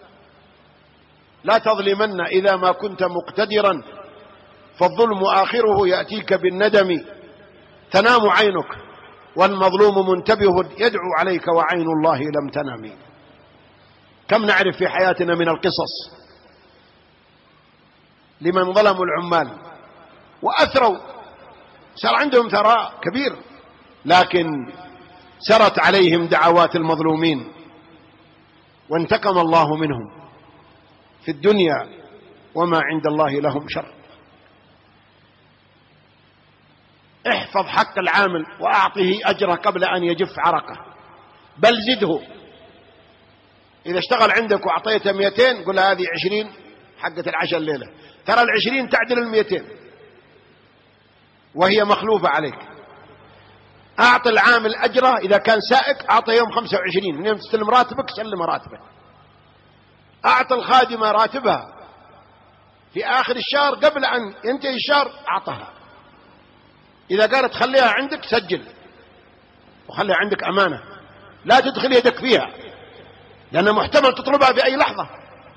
Speaker 1: لا تظلمن إذا ما كنت مقتدرا، فالظلم آخره يأتيك بالندم. تنام عينك والمظلوم منتبه يدعو عليك وعين الله لم تنام. كم نعرف في حياتنا من القصص لمن ظلموا العمال وأثروا، صار عندهم ثراء كبير، لكن سرت عليهم دعوات المظلومين وانتقم الله منهم في الدنيا، وما عند الله لهم شر. احفظ حق العامل وأعطه أجره قبل أن يجف عرقه، بل زده. إذا اشتغل عندك وأعطيته 200 قل هذه 20 حقة العشاء الليلة، ترى 20 تعدل 200 وهي مخلوفة عليك. أعطي العامل أجره، إذا كان سائق أعطي يوم 25 يوم تستلم راتبك سلم راتبه. أعطي الخادمة راتبها في آخر الشهر قبل أن ينتهي الشهر أعطها. إذا قالت خليها عندك سجل وخليها عندك أمانة، لا تدخل يدك فيها لأنه محتمل تطلبها في أي لحظة.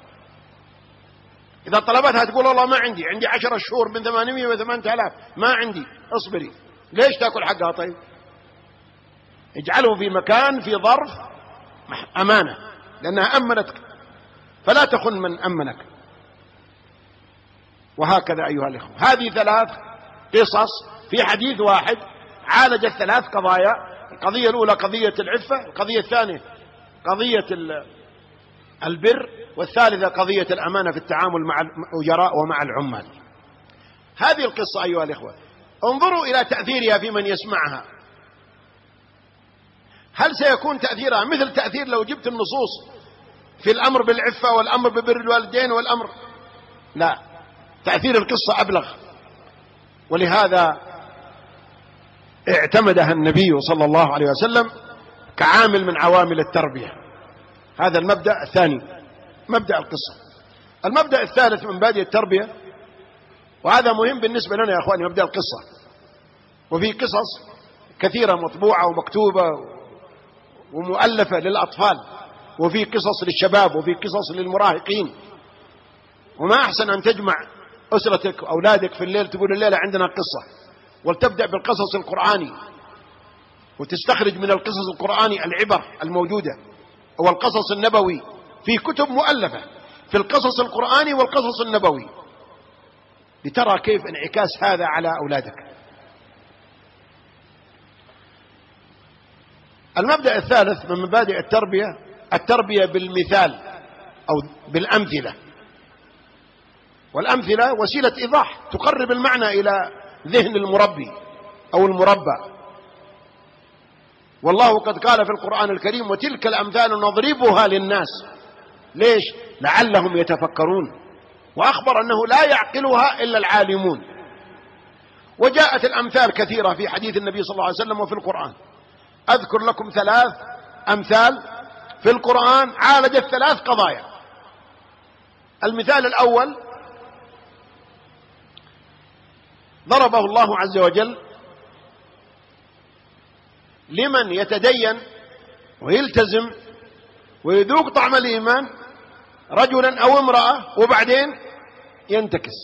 Speaker 1: إذا طلبتها تقول والله ما عندي 10 شهور من 800 و 8000 ما عندي، اصبري. ليش تأكل حقها؟ طيب اجعله في مكان في ظرف أمانة لأنها أمنتك، فلا تخن من أمنك. وهكذا أيها الإخوة، هذه 3 قصص في حديث واحد عالجت 3 قضايا. القضية الأولى قضية العفة، القضية الثانية قضية البر، والثالثة قضية الأمانة في التعامل مع الأجراء ومع العمال. هذه القصة أيها الإخوة انظروا إلى تأثيرها في من يسمعها. هل سيكون تأثيرها مثل تأثير لو جبت النصوص في الأمر بالعفة والأمر ببر الوالدين والأمر؟ لا، تأثير القصة أبلغ، ولهذا اعتمدها النبي صلى الله عليه وسلم كعامل من عوامل التربية. هذا المبدأ الثاني، مبدأ القصة. المبدأ الثالث من مبادئ التربية، وهذا مهم بالنسبة لنا يا أخواني، مبدأ القصة. وفي قصص كثيرة مطبوعة ومكتوبة ومؤلفة للأطفال، وفي قصص للشباب، وفي قصص للمراهقين. وما أحسن أن تجمع أسرتك وأولادك في الليل تقول الليلة عندنا قصة، ولتبدأ بالقصص القرآني وتستخرج من القصص القرآني العبر الموجودة، والقصص النبوي. في كتب مؤلفة في القصص القرآني والقصص النبوي لترى كيف انعكاس هذا على أولادك. المبدأ الثالث من مبادئ التربية، التربية بالمثال أو بالأمثلة. والأمثلة وسيلة إيضاح تقرب المعنى إلى ذهن المربي أو المربى. والله قد قال في القرآن الكريم: وتلك الأمثال نضربها للناس. ليش؟ لعلهم يتفكرون. وأخبر أنه لا يعقلها إلا العالمون. وجاءت الأمثال كثيرة في حديث النبي صلى الله عليه وسلم وفي القرآن. أذكر لكم 3 أمثال في القرآن عالجت 3 قضايا. المثال الأول ضربه الله عز وجل لمن يتدين ويلتزم ويذوق طعم الإيمان، رجلا أو امرأة، وبعدين ينتكس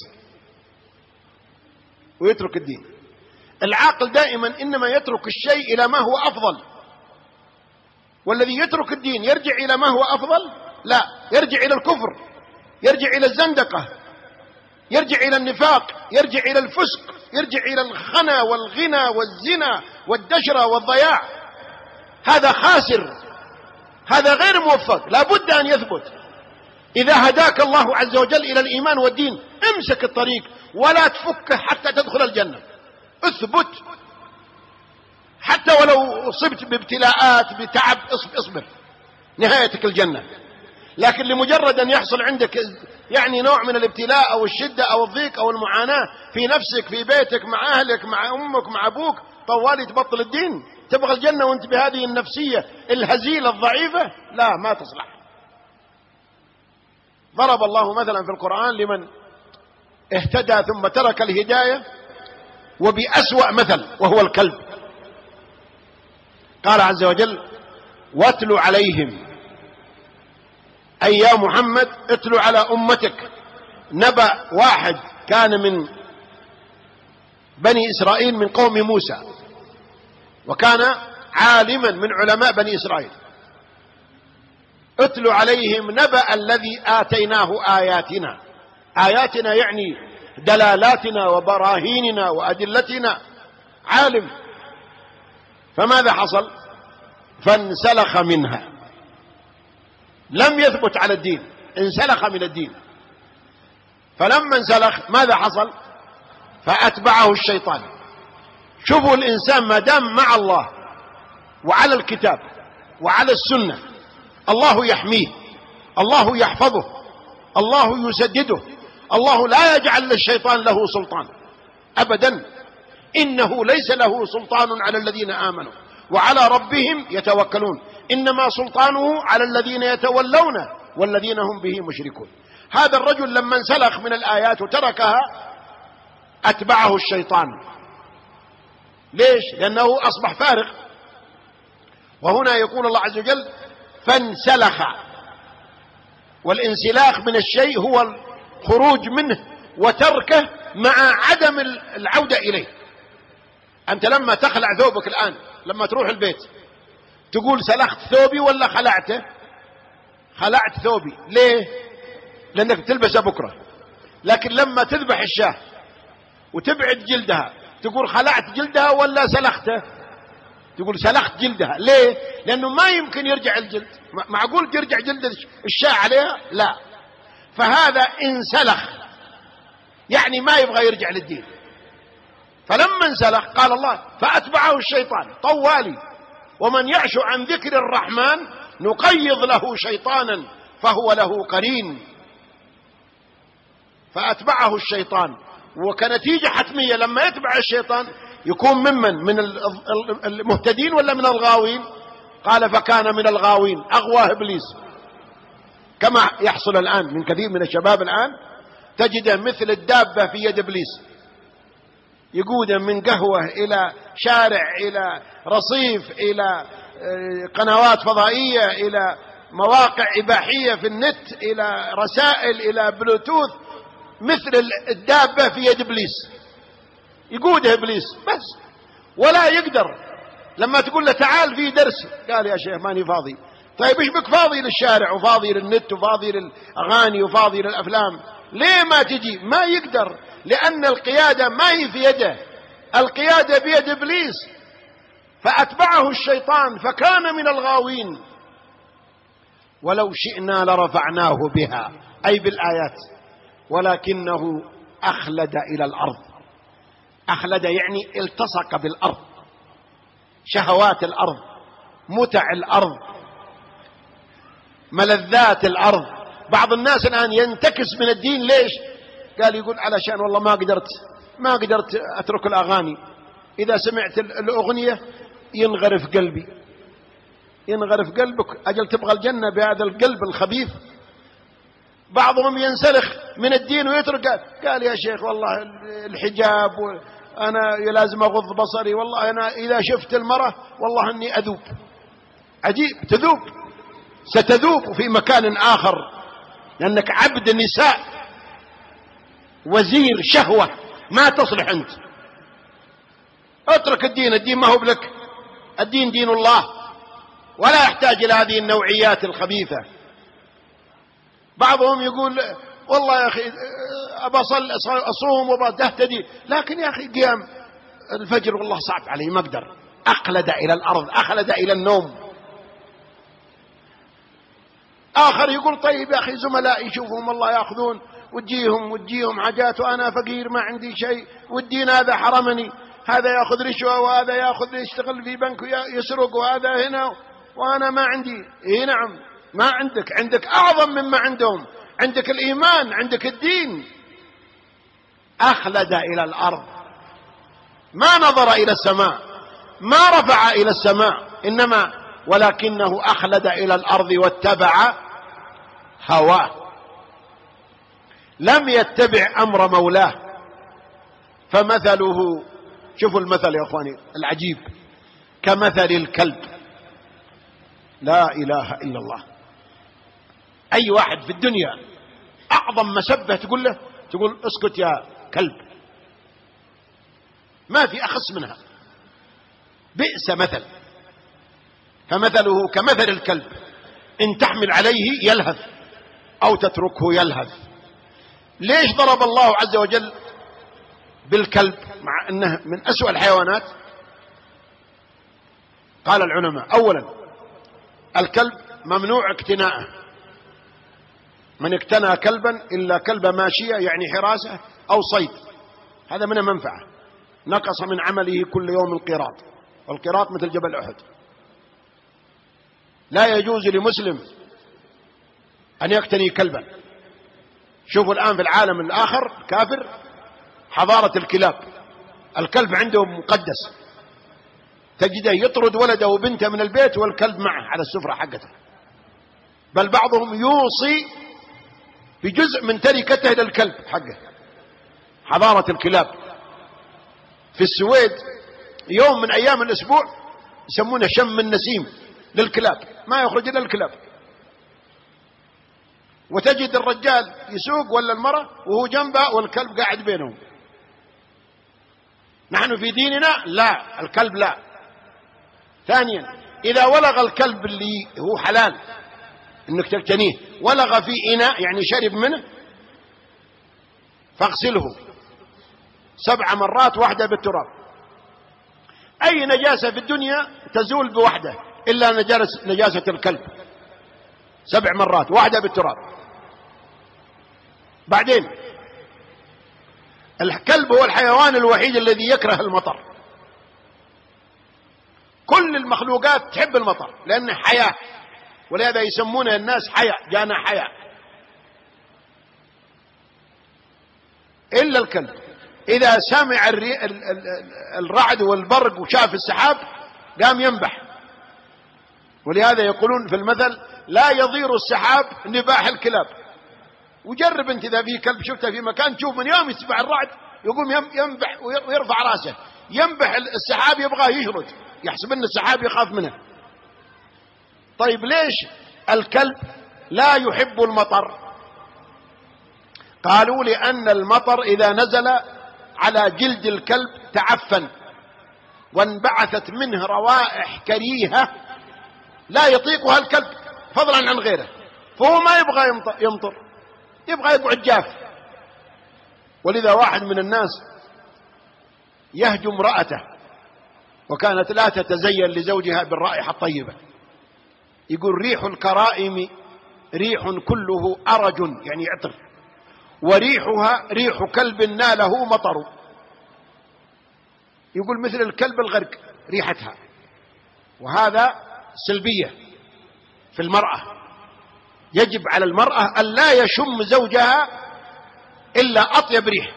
Speaker 1: ويترك الدين. العاقل دائما إنما يترك الشيء إلى ما هو أفضل، والذي يترك الدين يرجع إلى ما هو أفضل؟ لا، يرجع إلى الكفر، يرجع إلى الزندقة، يرجع إلى النفاق، يرجع إلى الفسق، يرجع إلى الخنا والغنى والزنا والدشرة والضياع. هذا خاسر، هذا غير موفق، لا بد أن يثبت. إذا هداك الله عز وجل إلى الإيمان والدين امسك الطريق ولا تفكه حتى تدخل الجنة، اثبت حتى ولو أصبت بابتلاءات بتعب اصبر، نهايتك الجنة. لكن لمجرد أن يحصل عندك يعني نوع من الابتلاء أو الشدة أو الضيق أو المعاناة في نفسك في بيتك مع أهلك مع أمك مع أبوك، طوالي تبطل الدين، تبغى الجنة وانت بهذه النفسية الهزيلة الضعيفة، لا ما تصلح. ضرب الله مثلا في القرآن لمن اهتدى ثم ترك الهداية وبأسوأ مثل وهو الكلب. قال عز وجل: واتل عليهم، أي يا محمد اتل على أمتك نبأ واحد كان من بني إسرائيل من قوم موسى، وكان عالما من علماء بني إسرائيل. اتل عليهم نبأ الذي آتيناه آياتنا، آياتنا يعني دلالاتنا وبراهيننا وأدلتنا، عالم. فماذا حصل؟ فانسلخ منها، لم يثبت على الدين، انسلخ من الدين. فلما انسلخ ماذا حصل؟ فأتبعه الشيطان. شوفوا الإنسان ما دام مع الله وعلى الكتاب وعلى السنة، الله يحميه، الله يحفظه، الله يسدده، الله لا يجعل للشيطان له سلطان أبدا. إنه ليس له سلطان على الذين آمنوا وعلى ربهم يتوكلون، إنما سلطانه على الذين يتولونه والذين هم به مشركون. هذا الرجل لما انسلخ من الآيات وتركها أتبعه الشيطان. ليش؟ لأنه أصبح فارغ. وهنا يقول الله عز وجل: فانسلخ. والانسلاخ من الشيء هو الخروج منه وتركه مع عدم العودة إليه. أنت لما تخلع ثوبك الآن، لما تروح البيت تقول سلخت ثوبي ولا خلعته؟ خلعت ثوبي. ليه؟ لأنك تلبسه بكرة. لكن لما تذبح الشاة وتبعد جلدها تقول خلعت جلدها ولا سلخته؟ تقول سلخت جلدها. ليه؟ لأنه ما يمكن يرجع الجلد. معقول ترجع جلد الشاة عليها؟ لا. فهذا انسلخ، يعني ما يبغى يرجع للدين. فلما انسلخ قال الله: فأتبعه الشيطان طوالي. ومن يعش عن ذكر الرحمن نقيض له شيطانا فهو له قرين. فأتبعه الشيطان، وكنتيجة حتمية لما يتبع الشيطان يكون من المهتدين ولا من الغاوين؟ قال: فكان من الغاوين، أغواه إبليس. كما يحصل الآن من كثير من الشباب الآن، تجده مثل الدابة في يد إبليس، يقوده من قهوة إلى شارع إلى رصيف إلى قنوات فضائية إلى مواقع إباحية في النت إلى رسائل إلى بلوتوث، مثل الدابة في يد إبليس، يقوده إبليس بس ولا يقدر. لما تقول له تعال في درس، قال: يا شيخ ماني فاضي. طيب إيش بك فاضي للشارع وفاضي للنت وفاضي للأغاني وفاضي للأفلام؟ ليه ما تجي؟ ما يقدر، لأن القيادة ما هي في يده، القيادة بيد إبليس. فأتبعه الشيطان فكان من الغاوين. ولو شئنا لرفعناه بها، أي بالآيات، ولكنه أخلد إلى الأرض. أخلد يعني التصق بالأرض، شهوات الأرض، متع الأرض، ملذات الأرض. بعض الناس الآن ينتكس من الدين. ليش؟ قال يقول علشان والله ما قدرت أترك الأغاني، إذا سمعت الأغنية ينغرف قلبي. ينغرف قلبك، أجل تبغى الجنة بهذا القلب الخبيث. بعضهم ينسلخ من الدين ويترك. قال يا شيخ والله الحجاب، أنا لازم أغض بصري، والله أنا إذا شفت المرأة والله أني أذوب. عجيب، تذوب، ستذوب في مكان آخر، لأنك عبد نساء، وزير شهوة، ما تصلح أنت. اترك الدين، الدين ما هو بلك، الدين دين الله، ولا يحتاج إلى هذه النوعيات الخبيثة. بعضهم يقول والله يا أخي أبى أصوم وأبى أهتدي، لكن يا أخي قيام الفجر والله صعب علي، ما أقدر. أخلد إلى الأرض، أخلد إلى النوم، آخر يقول طيب يا أخي زملائي يشوفهم الله يأخذون وتجيهم حاجات وأنا فقير ما عندي شيء، والدين هذا حرمني، هذا يأخذ رشوة وهذا يأخذ يشتغل في بنك ويسرق وهذا هنا وأنا ما عندي. إيه نعم ما عندك أعظم مما عندهم، عندك الإيمان، عندك الدين. أخلد إلى الأرض، ما نظر إلى السماء، ما رفع إلى السماء، إنما ولكنه أخلد إلى الأرض واتبع هواه، لم يتبع أمر مولاه. فمثله، شوفوا المثل يا أخواني العجيب، كمثل الكلب. لا إله إلا الله. أي واحد في الدنيا أعظم مسبة تقول له، تقول اسكت يا كلب، ما في أخص منها، بئس مثل. فمثله كمثل الكلب، إن تحمل عليه يلهث أو تتركه يلهث. ليش ضرب الله عز وجل بالكلب مع أنه من أسوأ الحيوانات؟ قال العلماء أولا الكلب ممنوع اقتناءه، من اقتنى كلبا إلا كلب ماشية يعني حراسة أو صيد، هذا منه منفعة، نقص من عمله كل يوم القيراط، والقيراط مثل جبل أحد. لا يجوز لمسلم أن يقتني كلبا. شوفوا الآن في العالم الآخر كافر حضارة الكلاب، الكلب عنده مقدس، تجده يطرد ولده وبنته من البيت والكلب معه على السفرة حقته، بل بعضهم يوصي بجزء من تركته للكلب حقه. حضارة الكلاب في السويد يوم من أيام الأسبوع يسمونه شم النسيم للكلاب، ما يخرج إلا الكلاب، وتجد الرجال يسوق ولا المرأة وهو جنبه والكلب قاعد بينهم. نحن في ديننا لا، الكلب لا. ثانيا إذا ولغ الكلب اللي هو حلال انك تقتنيه، ولغ في إناء يعني شرب منه، فاغسله 7 مرات، واحدة بالتراب. أي نجاسة في الدنيا تزول بوحدة إلا نجاسة الكلب، 7 مرات، واحدة بالتراب. بعدين الكلب هو الحيوان الوحيد الذي يكره المطر. كل المخلوقات تحب المطر لأنه حياة، ولهذا يسمونه الناس حياة، جانا حياة. إلا الكلب إذا سمع الرعد والبرق وشاف السحاب قام ينبح. ولهذا يقولون في المثل لا يضير السحاب نباح الكلاب. وجرب انت اذا في كلب شفته في مكان تشوف من يوم يسمع الرعد يقوم ينبح ويرفع راسه، ينبح السحاب يبغاه يشرد، يحسب ان السحاب يخاف منه. طيب ليش الكلب لا يحب المطر؟ قالوا لأن المطر إذا نزل على جلد الكلب تعفن وانبعثت منه روائح كريهة لا يطيقها الكلب فضلا عن غيره، فهو ما يبغى يمطر، يبغى يقعد جاف. ولذا واحد من الناس يهجم امرأته وكانت لا تتزين لزوجها بالرائحة الطيبة، يقول ريح الكرائم ريح كله أرج يعني عطر، وريحها ريح كلب ناله مطر. يقول مثل الكلب الغرق ريحتها. وهذا سلبية في المرأة. يجب على المرأة أن لا يشم زوجها إلا أطيب ريح،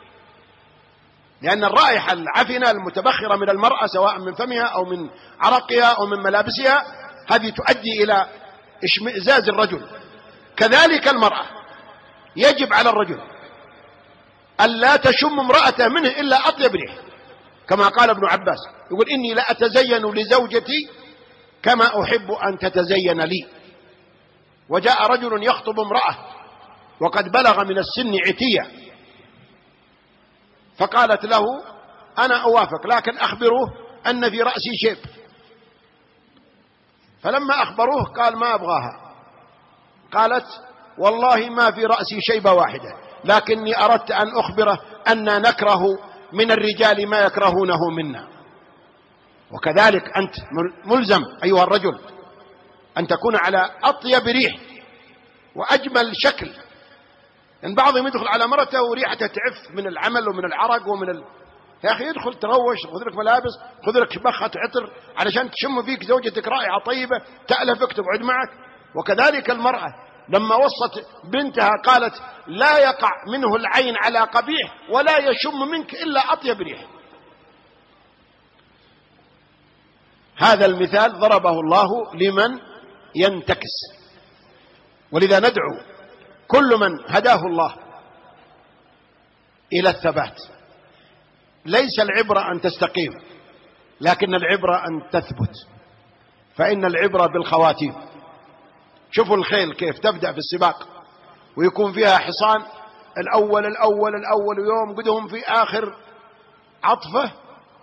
Speaker 1: لأن الرائحة العفنة المتبخرة من المرأة سواء من فمها أو من عرقها أو من ملابسها هذه تؤدي إلى اشمئزاز الرجل. كذلك المرأة يجب على الرجل أن لا تشم امرأته منه إلا أطيب ريح، كما قال ابن عباس يقول إني لا أتزين لزوجتي كما أحب أن تتزين لي. وجاء رجل يخطب امرأة وقد بلغ من السن عتية، فقالت له أنا أوافق لكن أخبروه أن في رأسي شيب. فلما أخبروه قال ما أبغاها. قالت والله ما في رأسي شيبة واحدة، لكني أردت أن أخبره أن نكره من الرجال ما يكرهونه منا. وكذلك أنت ملزم أيها الرجل أن تكون على أطيب ريح وأجمل شكل. إن بعضهم يدخل على مرته وريحته تعف من العمل ومن العرق يا أخي يدخل تروش، خذ لك ملابس، خذ لك بخة عطر علشان تشم فيك زوجتك رائحة طيبة تألفك تقعد معك. وكذلك المرأة لما وصت بنتها قالت لا يقع منه العين على قبيح ولا يشم منك إلا أطيب ريح. هذا المثال ضربه الله لمن ينتكس. ولذا ندعو كل من هداه الله إلى الثبات. ليس العبرة أن تستقيم، لكن العبرة أن تثبت، فإن العبرة بالخواتيم. شوفوا الخيل كيف تبدأ في السباق ويكون فيها حصان الأول ويوم قدهم في آخر عطفة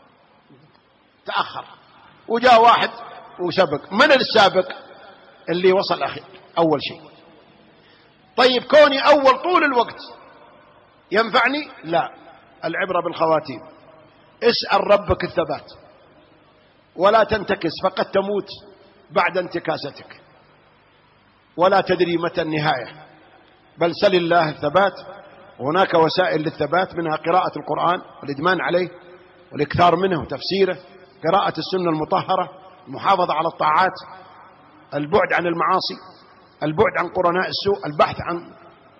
Speaker 1: تأخر وجاء واحد وسبق. من السابق؟ اللي وصل أول شيء. طيب كوني أول طول الوقت ينفعني؟ لا، العبرة بالخواتيم. اسأل ربك الثبات ولا تنتكس، فقد تموت بعد انتكاستك ولا تدري متى النهاية. بل سل الله الثبات. وهناك وسائل للثبات، منها قراءة القرآن والإدمان عليه والإكثار منه وتفسيره، قراءة السنة المطهرة، المحافظة على الطاعات، البعد عن المعاصي، البعد عن قرناء السوء، البحث عن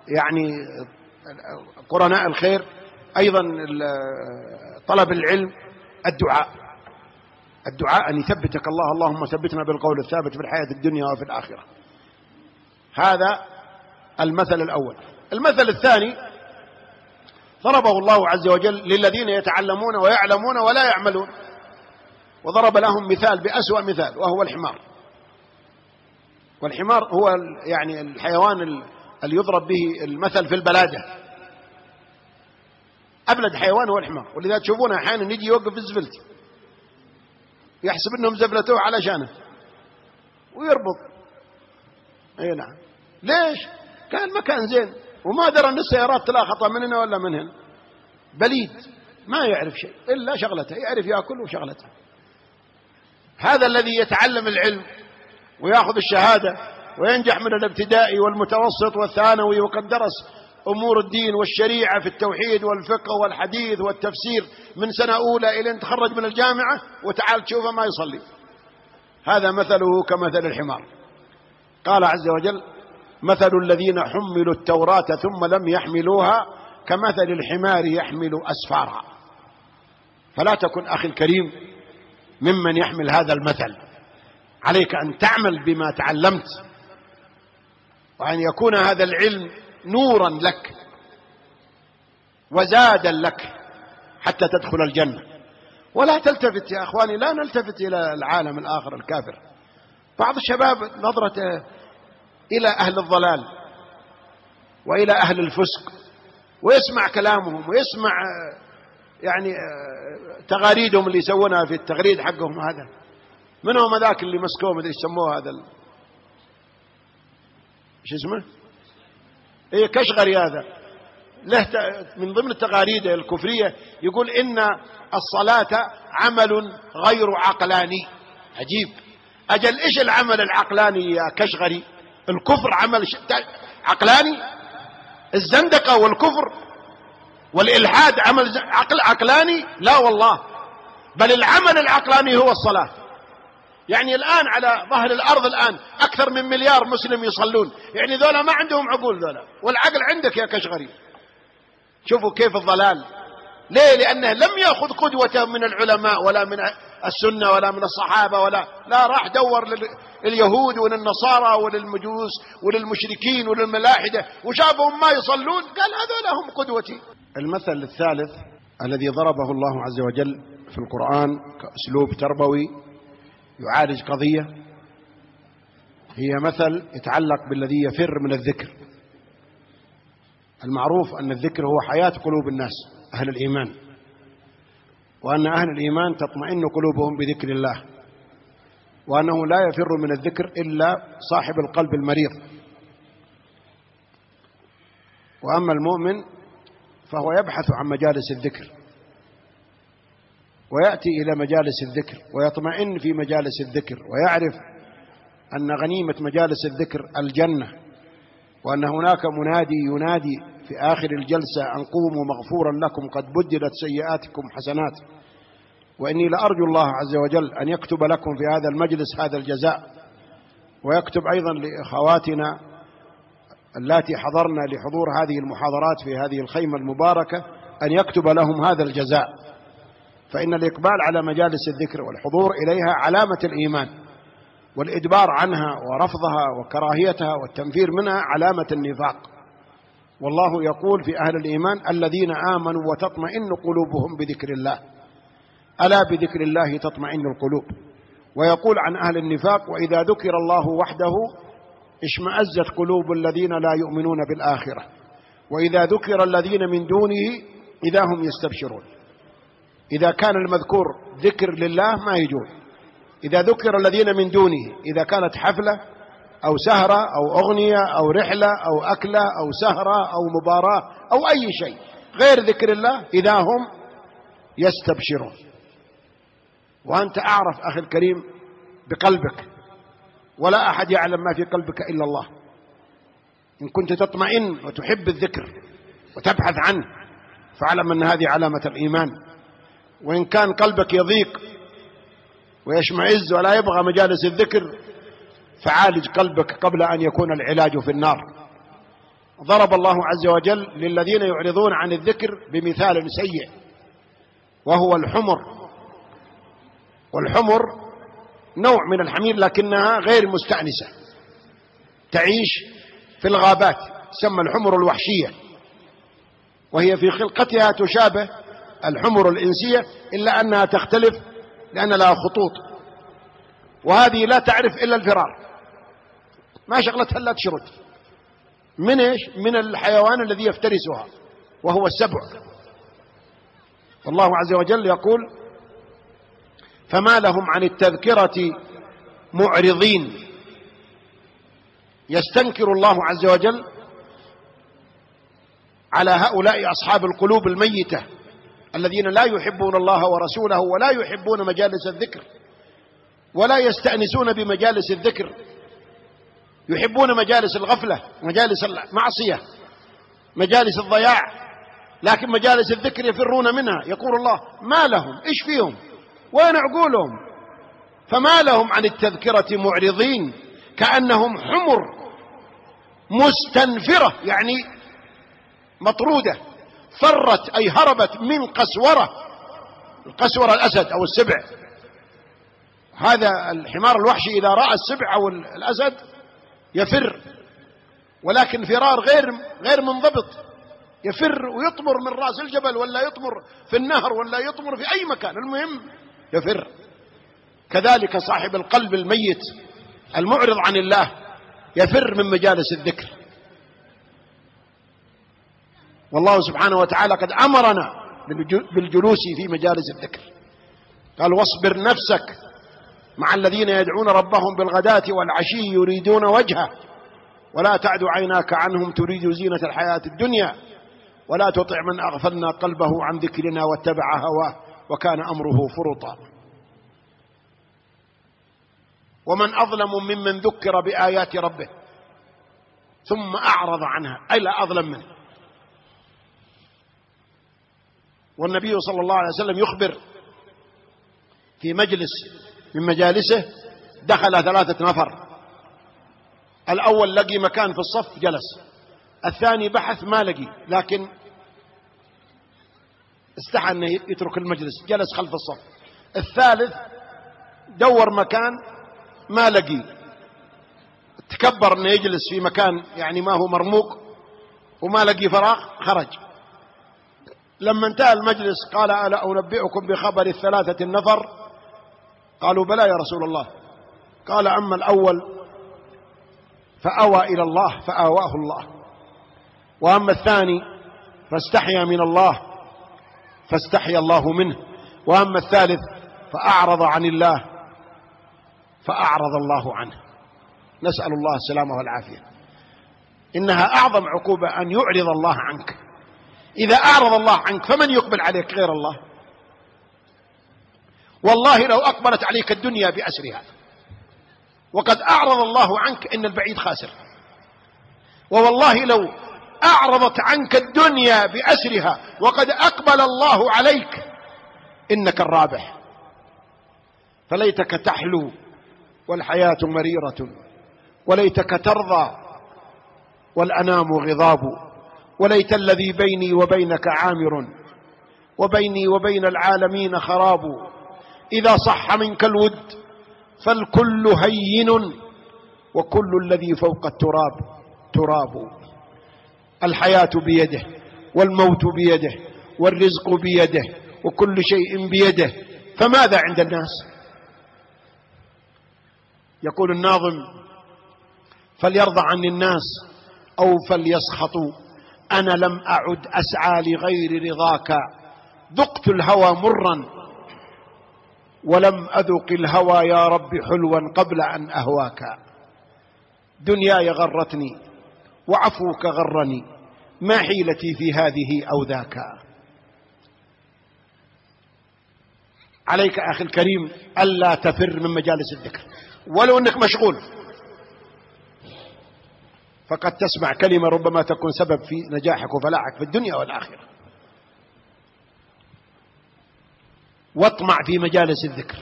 Speaker 1: قرناء الخير، أيضا طلب العلم، الدعاء أن يثبتك الله، اللهم ثبتنا بالقول الثابت في الحياة الدنيا وفي الآخرة. هذا المثل الأول. المثل الثاني ضربه الله عز وجل للذين يتعلمون ويعلمون ولا يعملون، وضرب لهم مثال بأسوأ مثال وهو الحمار. والحمار هو الحيوان اللي يضرب به المثل في البلادة. أبلد حيوان هو الحمار. ولذا تشوفونه أحيانا يجي يوقف في الزفلت يحسب أنهم زفلتوه علشانه ويربط. أي نعم. ليش؟ كان مكان زين وما درى أن السيارات تلاخط من هنا ولا من هنا. بليد ما يعرف شيء إلا شغلته، يعرف يأكل وشغلته. هذا الذي يتعلم العلم ويأخذ الشهادة وينجح من الابتدائي والمتوسط والثانوي، وقد درس أمور الدين والشريعة في التوحيد والفقه والحديث والتفسير من سنة أولى إلى أن تخرج من الجامعة، وتعال تشوفه ما يصلي. هذا مثله كمثل الحمار. قال عز وجل مثل الذين حملوا التوراة ثم لم يحملوها كمثل الحمار يحمل أسفارا. فلا تكن أخي الكريم ممن يحمل هذا المثل. عليك أن تعمل بما تعلمت، وأن يكون هذا العلم نورا لك وزادا لك حتى تدخل الجنة. ولا تلتفت يا أخواني، لا نلتفت إلى العالم الآخر الكافر. بعض الشباب نظرته إلى أهل الضلال وإلى أهل الفسق، ويسمع كلامهم ويسمع تغاريدهم اللي يسوونها في التغريد حقهم. هذا من هو ذاك اللي مسكوه مدري يسموه هذا ايش اسمه؟ ايه كشغري. هذا له من ضمن التغاريد الكفرية يقول إن الصلاة عمل غير عقلاني. عجيب. أجل إيش العمل العقلاني يا كشغري؟ الكفر عمل عقلاني؟ الزندقة والكفر والإلحاد عمل عقلاني؟ لا والله، بل العمل العقلاني هو الصلاة. الآن على ظهر الأرض الآن أكثر من 1 مليار مسلم يصلون، ذولا ما عندهم عقول ذولا، والعقل عندك يا كشغري. شوفوا كيف الضلال. ليه؟ لأنه لم يأخذ قدوة من العلماء ولا من السنة ولا من الصحابة لا راح دور لليهود وللنصارى وللمجوس وللمشركين وللملاحدة وشافهم ما يصلون قال هذول هم قدوتي. المثل الثالث الذي ضربه الله عز وجل في القرآن كأسلوب تربوي يعالج قضية، هي مثل يتعلق بالذي يفر من الذكر. المعروف أن الذكر هو حياة قلوب الناس أهل الإيمان، وأن أهل الإيمان تطمئن قلوبهم بذكر الله، وأنه لا يفر من الذكر إلا صاحب القلب المريض. وأما المؤمن فهو يبحث عن مجالس الذكر ويأتي إلى مجالس الذكر ويطمئن في مجالس الذكر، ويعرف أن غنيمة مجالس الذكر الجنة، وأن هناك منادي ينادي في آخر الجلسة أن قوموا مغفورا لكم قد بدلت سيئاتكم حسنات، وإني لأرجو الله عز وجل أن يكتب لكم في هذا المجلس هذا الجزاء، ويكتب أيضا لأخواتنا اللاتي حضرنا لحضور هذه المحاضرات في هذه الخيمة المباركة أن يكتب لهم هذا الجزاء، فإن الإقبال على مجالس الذكر والحضور إليها علامة الإيمان، والإدبار عنها ورفضها وكراهيتها والتنفير منها علامة النفاق. والله يقول في أهل الإيمان الذين آمنوا وتطمئن قلوبهم بذكر الله، ألا بذكر الله تطمئن القلوب. ويقول عن أهل النفاق وإذا ذكر الله وحده اشمأزت قلوب الذين لا يؤمنون بالآخرة، وإذا ذكر الذين من دونه إذا هم يستبشرون. إذا كان المذكور ذكر لله ما يجوز، إذا ذكر الذين من دونه، إذا كانت حفلة أو سهرة أو أغنية أو رحلة أو أكلة أو سهرة أو مباراة أو أي شيء غير ذكر الله إذا هم يستبشرون. وأنت أعرف أخي الكريم بقلبك، ولا أحد يعلم ما في قلبك إلا الله. إن كنت تطمئن وتحب الذكر وتبحث عنه فاعلم أن هذه علامة الإيمان. وإن كان قلبك يضيق ويشمئز ولا يبغى مجالس الذكر فعالج قلبك قبل أن يكون العلاج في النار. ضرب الله عز وجل للذين يعرضون عن الذكر بمثال سيء وهو الحمر. والحمر نوع من الحمير لكنها غير مستأنسة، تعيش في الغابات، تسمى الحمر الوحشية، وهي في خلقتها تشابه الحمر الإنسية إلا أنها تختلف لأن لها خطوط، وهذه لا تعرف إلا الفرار، ما شغلتها إلا تشرد من إيش؟ من الحيوان الذي يفترسها وهو السبع. والله عز وجل يقول فما لهم عن التذكرة معرضين. يستنكر الله عز وجل على هؤلاء أصحاب القلوب الميتة الذين لا يحبون الله ورسوله ولا يحبون مجالس الذكر ولا يستأنسون بمجالس الذكر، يحبون مجالس الغفلة، مجالس المعصية، مجالس الضياع، لكن مجالس الذكر يفرون منها. يقول الله ما لهم، إيش فيهم، وين عقولهم؟ فما لهم عن التذكرة معرضين كأنهم حمر مستنفرة، يعني مطرودة، فرت أي هربت من قسورة. القسورة الأسد أو السبع، هذا الحمار الوحشي إذا رأى السبع أو الأسد يفر، ولكن فرار غير منضبط، يفر ويطمر من رأس الجبل ولا يطمر في النهر ولا يطمر في أي مكان، المهم يفر. كذلك صاحب القلب الميت المعرض عن الله يفر من مجالس الذكر. والله سبحانه وتعالى قد أمرنا بالجلوس في مجالس الذكر، قال واصبر نفسك مع الذين يدعون ربهم بالغداة والعشي يريدون وجهه ولا تعد عيناك عنهم تريد زينة الحياة الدنيا ولا تطع من أغفلنا قلبه عن ذكرنا واتبع هواه وكان أمره فرطا. ومن أظلم ممن ذكر بآيات ربه ثم أعرض عنها، أي لا أظلم منه. والنبي صلى الله عليه وسلم يخبر في مجلس من مجالسه دخل 3 نفر، الأول لقي مكان في الصف جلس، الثاني بحث ما لقي لكن استحى أن يترك المجلس جلس خلف الصف، الثالث دور مكان ما لقي، تكبر أنه يجلس في مكان يعني ما هو مرموق وما لقي فراغ، خرج. لما انتهى المجلس قال ألا أنبئكم بخبر 3 النفر؟ قالوا بلى يا رسول الله. قال أما الأول فأوى إلى الله فآواه الله، وأما الثاني فاستحيا من الله فاستحيا الله منه، وأما الثالث فأعرض عن الله فأعرض الله عنه. نسأل الله السلامة والعافية. إنها أعظم عقوبة أن يعرض الله عنك. إذا أعرض الله عنك فمن يقبل عليك غير الله؟ والله لو أقبلت عليك الدنيا بأسرها وقد أعرض الله عنك إن البعيد خاسر. ووالله لو أعرضت عنك الدنيا بأسرها وقد أقبل الله عليك إنك الرابح. فليتك تحلو والحياة مريرة، وليتك ترضى والأنام غضاب، وليت الذي بيني وبينك عامر، وبيني وبين العالمين خراب. إذا صح منك الود فالكل هين، وكل الذي فوق التراب تراب. الحياة بيده، والموت بيده، والرزق بيده، وكل شيء بيده، فماذا عند الناس؟ يقول الناظم: فليرضى عني الناس أو فليسخطوا، أنا لم أعد أسعى لغير رضاك، ذقت الهوى مرا ولم أذق الهوى يا رب حلوا قبل أن أهواك. دنياي غرتني وعفوك غرني، ما حيلتي في هذه أو ذاك. عليك أخي الكريم ألا تفر من مجالس الذكر ولو أنك مشغول، فقد تسمع كلمة ربما تكون سبب في نجاحك وفلاحك في الدنيا والآخرة. واطمع في مجالس الذكر.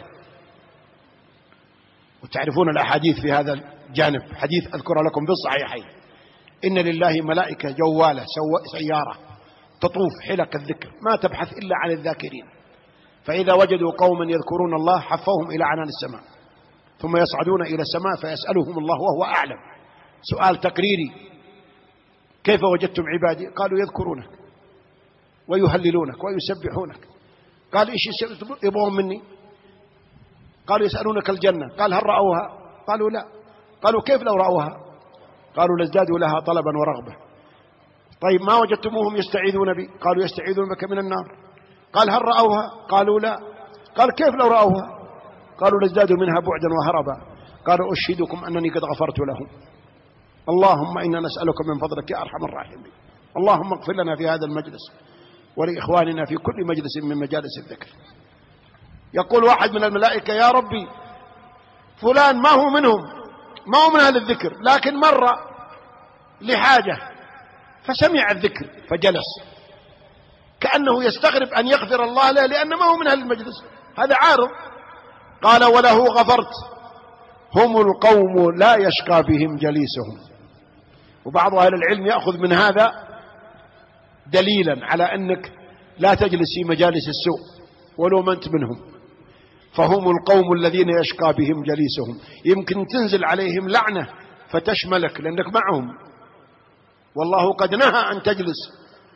Speaker 1: وتعرفون الأحاديث في هذا الجانب، حديث أذكر لكم بالصحيحين: إن لله ملائكة جوالة سيارة تطوف حلق الذكر ما تبحث إلا عن الذاكرين، فإذا وجدوا قوما يذكرون الله حفوهم إلى عنان السماء، ثم يصعدون إلى السماء فيسألهم الله وهو أعلم سؤال تقريري: كيف وجدتم عبادي؟ قالوا: يذكرونك ويهللونك ويسبحونك. قال: إيش يبغون مني؟ قالوا: يسألونك الجنة. قال: هل رأوها؟ قالوا: لا. قالوا: كيف لو رأوها؟ قالوا: لازدادوا لها طلبا ورغبة. طيب ما وجدتموهم يستعيذون بي؟ قالوا: يستعيذون بك من النار. قال: هل رأوها؟ قالوا: لا. قال: كيف لو رأوها؟ قالوا: لازدادوا منها بعدا وهربا. قالوا: أشهدكم أنني قد غفرت لهم. اللهم إنا نسألك من فضلك يا أرحم الراحمين، اللهم اغفر لنا في هذا المجلس ولإخواننا في كل مجلس من مجالس الذكر. يقول واحد من الملائكة: يا ربي فلان ما هو منهم، ما هو من أهل الذكر، لكن مر لحاجة فسمع الذكر فجلس، كأنه يستغرب أن يغفر الله له لأن ما هو من أهل المجلس، هذا عارض. قال: وله غفرت، هم القوم لا يشقى بهم جليسهم. وبعض أهل العلم يأخذ من هذا دليلا على أنك لا تجلس في مجالس السوء ولو ما أنت منهم، فهم القوم الذين يشقى بهم جليسهم. يمكن تنزل عليهم لعنة فتشملك لأنك معهم، والله قد نهى أن تجلس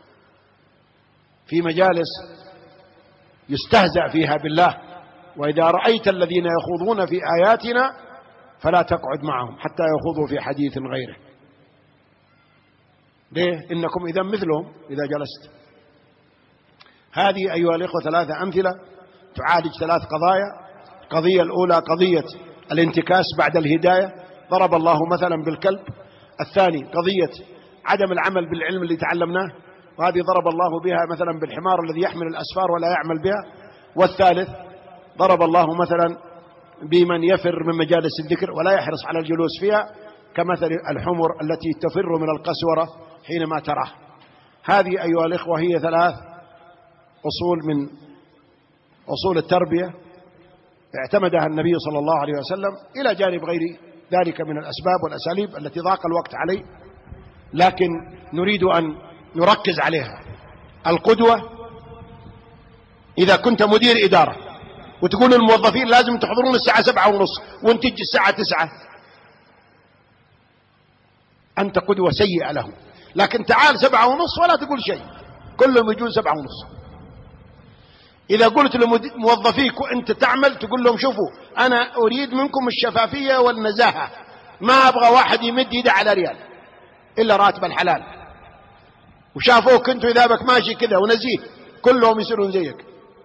Speaker 1: في مجالس يستهزأ فيها بالله. وإذا رأيت الذين يخوضون في آياتنا فلا تقعد معهم حتى يخوضوا في حديث غيره. ليه؟ إنكم إذا مثلهم إذا جلست. هذه أيها الإخوة 3 أمثلة تعالج 3 قضايا. القضية الأولى قضية الانتكاس بعد الهداية، ضرب الله مثلا بالكلب. الثاني قضية عدم العمل بالعلم اللي تعلمناه، وهذه ضرب الله بها مثلا بالحمار الذي يحمل الأسفار ولا يعمل بها. والثالث ضرب الله مثلا بمن يفر من مجالس الذكر ولا يحرص على الجلوس فيها، كمثل الحمر التي تفر من القسورة حينما تراه. هذه أيها الإخوة هي 3 أصول من أصول التربية اعتمدها النبي صلى الله عليه وسلم، إلى جانب غير ذلك من الأسباب والأساليب التي ضاق الوقت عليه، لكن نريد أن نركز عليها. القدوة: إذا كنت مدير إدارة وتقول للموظفين لازم تحضرون الساعة 7:30 وانت تجي الساعة 9، أنت قدوة سيئة لهم. لكن تعال 7:30 ولا تقول شيء، كلهم يجون 7:30. إذا قلت لموظفيك وأنت تعمل تقول لهم: شوفوا أنا أريد منكم الشفافية والنزاهة، ما أبغى واحد يمد يده على ريال إلا راتب الحلال، وشافوك أنتوا إذا بك ماشي كذا ونزيه كلهم يصيرون زيك.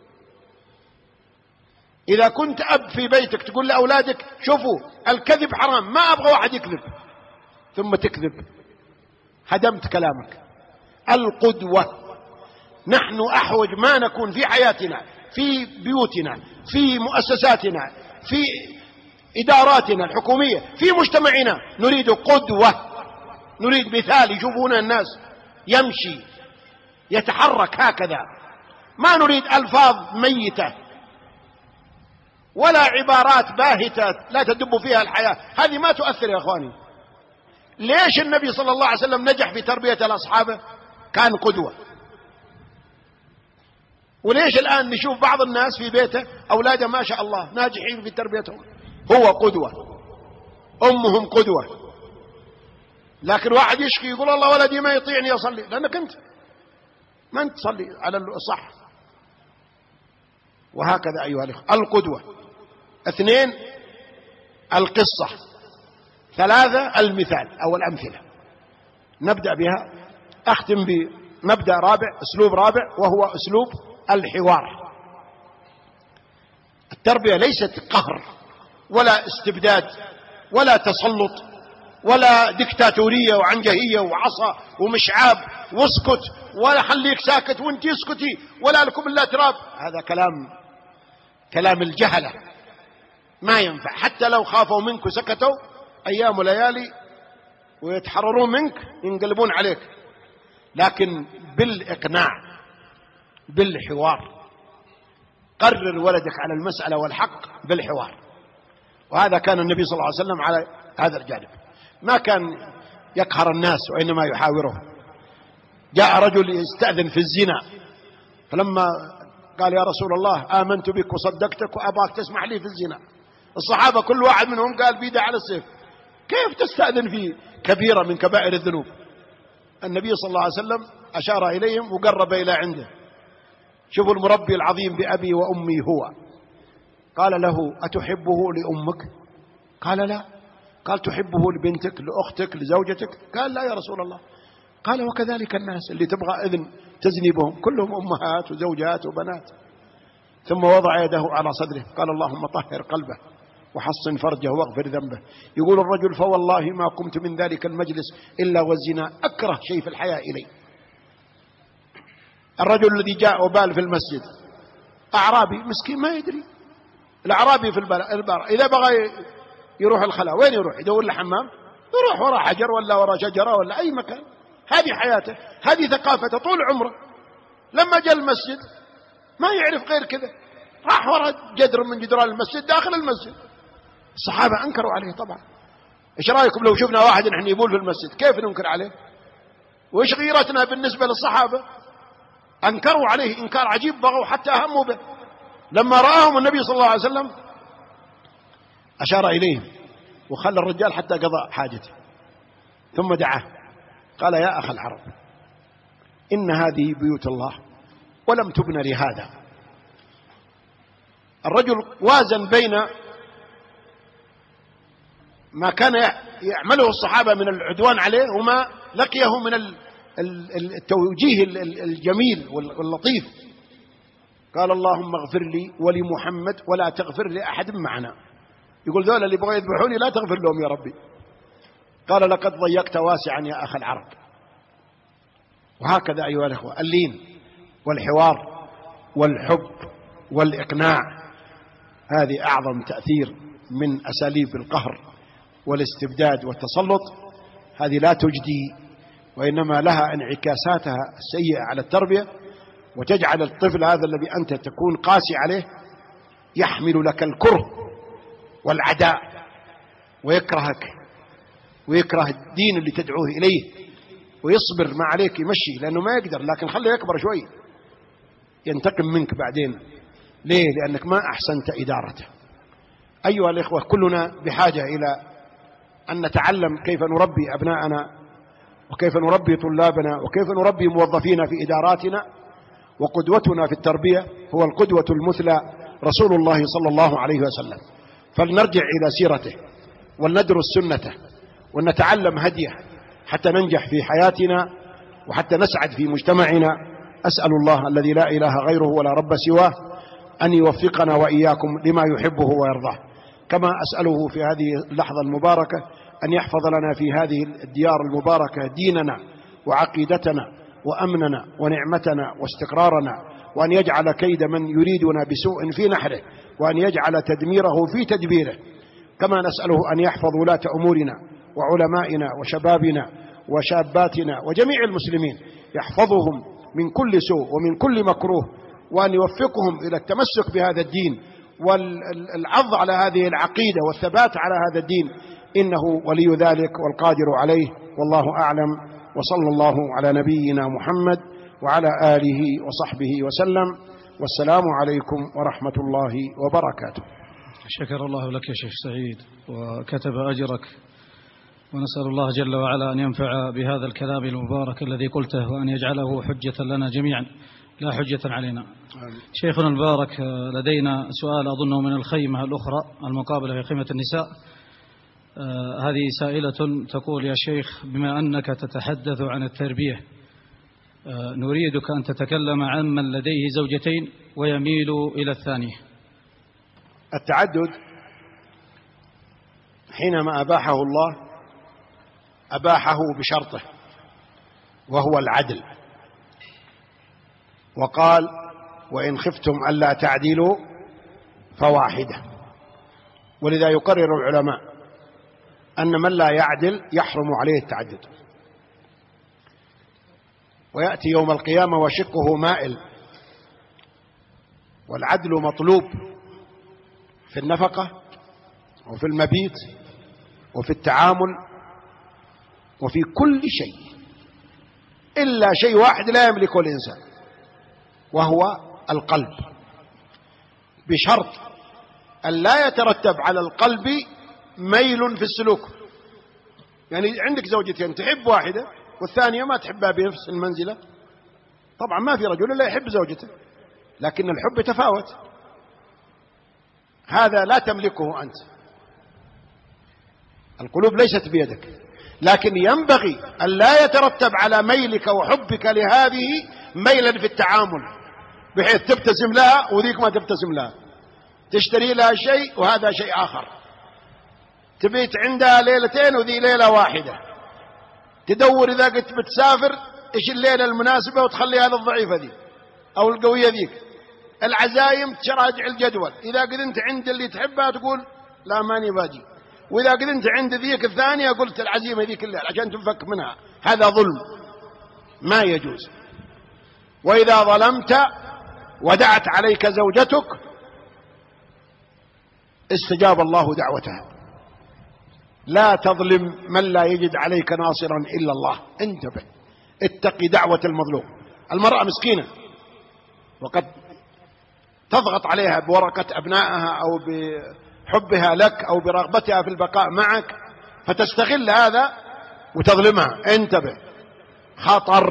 Speaker 1: إذا كنت أب في بيتك تقول لأولادك: شوفوا الكذب حرام، ما أبغى واحد يكذب، ثم تكذب، هدمت كلامك. القدوة: نحن أحوج ما نكون في حياتنا، في بيوتنا، في مؤسساتنا، في إداراتنا الحكومية، في مجتمعنا، نريد قدوة نريد مثال يشوفونه الناس يمشي يتحرك هكذا، ما نريد ألفاظ ميتة ولا عبارات باهتة لا تدب فيها الحياة، هذه ما تؤثر يا أخواني. ليش النبي صلى الله عليه وسلم نجح في تربية الأصحاب؟ كان قدوة. وليش الآن نشوف بعض الناس في بيته أولاده ما شاء الله ناجحين في تربيتهم؟ هو قدوة، أمهم قدوة. لكن واحد يشكي يقول الله ولدي ما يطيعني يصلي، لأنك أنت ما أنت تصلي على الصح. وهكذا أيها الأخوة، القدوة. 2 القصة. 3 المثال أو الأمثلة. نبدأ بها. أختم بمبدأ رابع، أسلوب رابع، وهو أسلوب الحوار. التربية ليست قهر ولا استبداد ولا تسلط ولا دكتاتورية وعنجهية وعصا ومشعاب واسكت ولا خليك ساكت وانت اسكتي ولا لكم الا تراب. هذا كلام الجهلة ما ينفع. حتى لو خافوا منك وسكتوا أيام وليالي ويتحررون منك ينقلبون عليك، لكن بالإقناع بالحوار. قرر ولدك على المسألة والحق بالحوار. وهذا كان النبي صلى الله عليه وسلم على هذا الجانب، ما كان يقهر الناس وإنما يحاورهم. جاء رجل يستأذن في الزنا، فلما قال يا رسول الله آمنت بك وصدقتك وأباك تسمح لي في الزنا، الصحابة كل واحد منهم قال بيده على السيف، كيف تستأذن في كبيرة من كبائر الذنوب؟ النبي صلى الله عليه وسلم أشار إليهم وقرب إلى عنده. شوفوا المربي العظيم بأبي وأمي هو. قال له أتحبه لأمك؟ قال لا. قال تحبه لبنتك لأختك لزوجتك؟ قال لا يا رسول الله. قال وكذلك الناس اللي تبغى إذن تزني بهم كلهم أمهات وزوجات وبنات. ثم وضع يده على صدره قال اللهم طهر قلبه وحصن فرجه واغفر ذنبه. يقول الرجل فوالله ما قمت من ذلك المجلس إلا والزنا أكره شيء في الحياة إلي. الرجل الذي جاء وبال في المسجد أعرابي مسكين ما يدري. الأعرابي في البار إذا بغى يروح الخلاء وين يروح؟ يدور الحمام؟ يروح وراء حجر ولا وراء شجرة ولا أي مكان. هذه حياته، هذه ثقافته طول عمره. لما جاء المسجد ما يعرف غير كذا، راح وراء جدر من جدران المسجد داخل المسجد. الصحابة أنكروا عليه طبعا. إيش رأيكم لو شفنا واحد نحن يبول في المسجد كيف ننكر عليه؟ وإيش غيرتنا بالنسبة للصحابة؟ أنكروا عليه إنكار عجيب، بغوا حتى أهموا به. لما رآهم النبي صلى الله عليه وسلم أشار إليهم وخلى الرجال حتى قضى حاجته، ثم دعاه قال يا أخ العرب إن هذه بيوت الله ولم تبن لهذا. الرجل وازن بين ما كان يعمله الصحابة من العدوان عليه وما لقيه من التوجيه الجميل واللطيف. قال اللهم اغفر لي ولمحمد ولا تغفر لأحد معنا. يقول ذولا اللي بغوا يذبحوني لا تغفر لهم يا ربي. قال لقد ضيقت واسعا يا أخ العرب. وهكذا أيها الأخوة اللين والحوار والحب والإقناع هذه أعظم تأثير من أساليب القهر والاستبداد والتسلط. هذه لا تجدي وإنما لها انعكاساتها السيئة على التربية، وتجعل الطفل هذا الذي أنت تكون قاسي عليه يحمل لك الكره والعداء ويكرهك ويكره الدين اللي تدعوه إليه ويصبر ما عليك يمشي لأنه ما يقدر، لكن خليه يكبر شوي ينتقم منك بعدين. ليه؟ لأنك ما أحسنت إدارته. أيها الإخوة كلنا بحاجة إلى أن نتعلم كيف نربي أبناءنا وكيف نربي طلابنا وكيف نربي موظفينا في إداراتنا. وقدوتنا في التربية هو القدوة المثلى رسول الله صلى الله عليه وسلم. فلنرجع إلى سيرته ولندرس سنته ونتعلم هديه حتى ننجح في حياتنا وحتى نسعد في مجتمعنا. أسأل الله الذي لا إله غيره ولا رب سواه أن يوفقنا وإياكم لما يحبه ويرضاه، كما أسأله في هذه اللحظة المباركة أن يحفظ لنا في هذه الديار المباركة ديننا وعقيدتنا وأمننا ونعمتنا واستقرارنا، وأن يجعل كيد من يريدنا بسوء في نحره، وأن يجعل تدميره في تدبيره. كما نسأله أن يحفظ ولاة أمورنا وعلمائنا وشبابنا وشاباتنا وجميع المسلمين، يحفظهم من كل سوء ومن كل مكروه، وأن يوفقهم إلى التمسك بهذا الدين والعض على هذه العقيدة والثبات على هذا الدين، إنه ولي ذلك والقادر عليه، والله أعلم. وصلى الله على نبينا محمد وعلى آله وصحبه وسلم، والسلام عليكم ورحمة الله وبركاته.
Speaker 2: شكر الله لك يا شيخ سعيد وكتب أجرك، ونسأل الله جل وعلا أن ينفع بهذا الكلام المبارك الذي قلته، وأن يجعله حجة لنا جميعا لا حجة علينا. شيخنا المبارك، لدينا سؤال أظنه من الخيمة الأخرى المقابلة في خيمة النساء. هذه سائلة تقول: يا شيخ، بما أنك تتحدث عن التربية، نريدك أن تتكلم عن من لديه زوجتين ويميل إلى الثانية.
Speaker 1: التعدد حينما أباحه الله أباحه بشرطه، وهو العدل، وقال: وإن خفتم ألا تعدلوا فواحدة. ولذا يقرر العلماء أن من لا يعدل يحرم عليه التعدد، ويأتي يوم القيامة وشقه مائل. والعدل مطلوب في النفقة وفي المبيت وفي التعامل وفي كل شيء، إلا شيء واحد لا يملكه الإنسان، وهو القلب، بشرط أن لا يترتب على القلب ميل في السلوك. يعني عندك زوجتين، تحب واحدة والثانية ما تحبها بنفس المنزلة، طبعا ما في رجل إلا يحب زوجته، لكن الحب يتفاوت، هذا لا تملكه أنت، القلوب ليست بيدك، لكن ينبغي أن لا يترتب على ميلك وحبك لهذه ميلا في التعامل، بحيث تبتسم لها وذيك ما تبتسم لها، تشتري لها شيء وهذا شيء آخر، تبيت عندها ليلتين وذي ليلة واحدة، تدور إذا قلت بتسافر إيش الليلة المناسبة وتخلي هذا الضعيفة ذي أو القوية ذيك. العزايم تراجع الجدول، إذا قد أنت عند اللي تحبها تقول لا ماني باجي، وإذا قد أنت عند ذيك الثانية قلت العزيمة ذيك الليلة عشان تنفك منها، هذا ظلم ما يجوز. وإذا ظلمت ودعت عليك زوجتك استجاب الله دعوتها. لا تظلم من لا يجد عليك ناصرا إلا الله، انتبه، اتقي دعوة المظلوم. المرأة مسكينة وقد تضغط عليها بورقة أبنائها أو بحبها لك أو برغبتها في البقاء معك، فتستغل هذا وتظلمها، انتبه، خطر.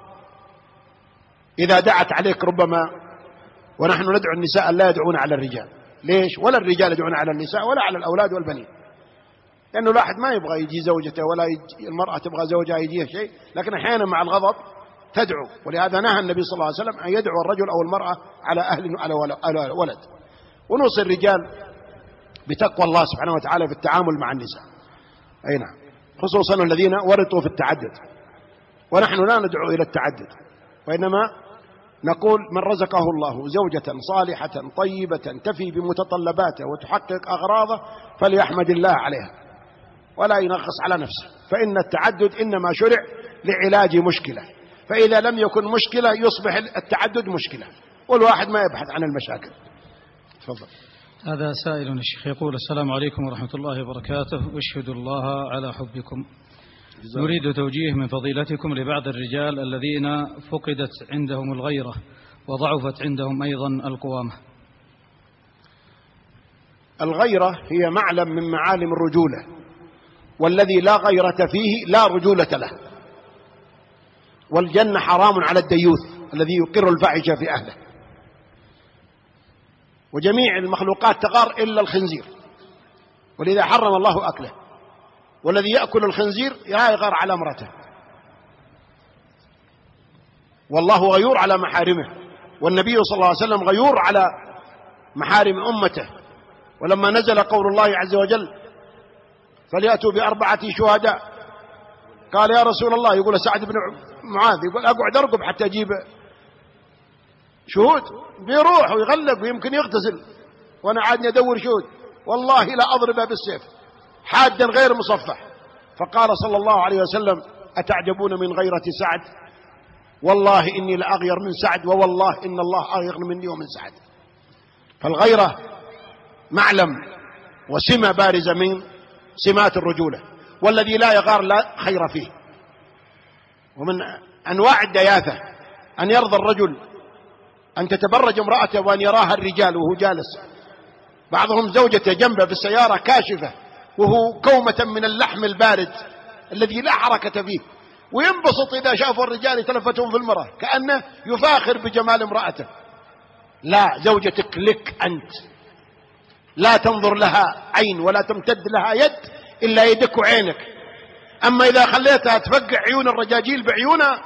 Speaker 1: إذا دعت عليك ربما، ونحن ندعو النساء لا يدعون على الرجال، ليش؟ ولا الرجال يدعون على النساء ولا على الأولاد والبنين، لأنه الواحد ما يبغى يجي زوجته ولا المرأة تبغى زوجها يجيه شيء، لكن أحيانا مع الغضب تدعو. ولهذا نهى النبي صلى الله عليه وسلم أن يدعو الرجل أو المرأة على أهل على ولد. ونوصي الرجال بتقوى الله سبحانه وتعالى في التعامل مع النساء، أي نعم، خصوصا الذين ورطوا في التعدد. ونحن لا ندعو إلى التعدد، وإنما نقول: من رزقه الله زوجة صالحة طيبة تفي بمتطلباته وتحقق أغراضه فليحمد الله عليها ولا ينغص على نفسه، فإن التعدد إنما شرع لعلاج مشكلة، فإذا لم يكن مشكلة يصبح التعدد مشكلة، والواحد ما يبحث عن المشاكل. تفضل.
Speaker 2: هذا سائل الشيخ يقول: السلام عليكم ورحمة الله وبركاته، واشهد الله على حبكم. نريد توجيه من فضيلتكم لبعض الرجال الذين فقدت عندهم الغيرة وضعفت عندهم أيضا القوامة.
Speaker 1: الغيرة هي معلم من معالم الرجولة، والذي لا غيرة فيه لا رجولة له. والجنة حرام على الديوث الذي يقر الفاحشة في أهله. وجميع المخلوقات تغار إلا الخنزير، ولذا حرم الله أكله. والذي يأكل الخنزير لا يغار على امرته، والله غيور على محارمه، والنبي صلى الله عليه وسلم غيور على محارم أمته. ولما نزل قول الله عز وجل: فليأتوا ب4 شهداء، قال: يا رسول الله، يقول سعد بن معاذ، يقول: أقعد أرقب حتى أجيب شهود؟ بيروح ويغلب ويمكن يغتسل وأنا عادني أدور شهود، والله لا أضربه بالسيف حادا غير مصفح. فقال صلى الله عليه وسلم: أتعجبون من غيرة سعد والله إني لأغير من سعد ووالله إن الله أغير مني ومن سعد. فالغيرة معلم وسمة بارزة من سمات الرجولة، والذي لا يغار لا خير فيه. ومن أنواع الدياثة أن يرضى الرجل أن تتبرج امرأته وأن يراها الرجال وهو جالس، بعضهم زوجته جنبه في السيارة كاشفة وهو كومة من اللحم البارد الذي لا حركة فيه، وينبسط إذا شافوا الرجال يتلفتون في المرأة كأنه يفاخر بجمال امرأته. لا، زوجتك لك أنت، لا تنظر لها عين ولا تمتد لها يد إلا يدك وعينك. أما إذا خليتها تفقع عيون الرجاجيل بعيونها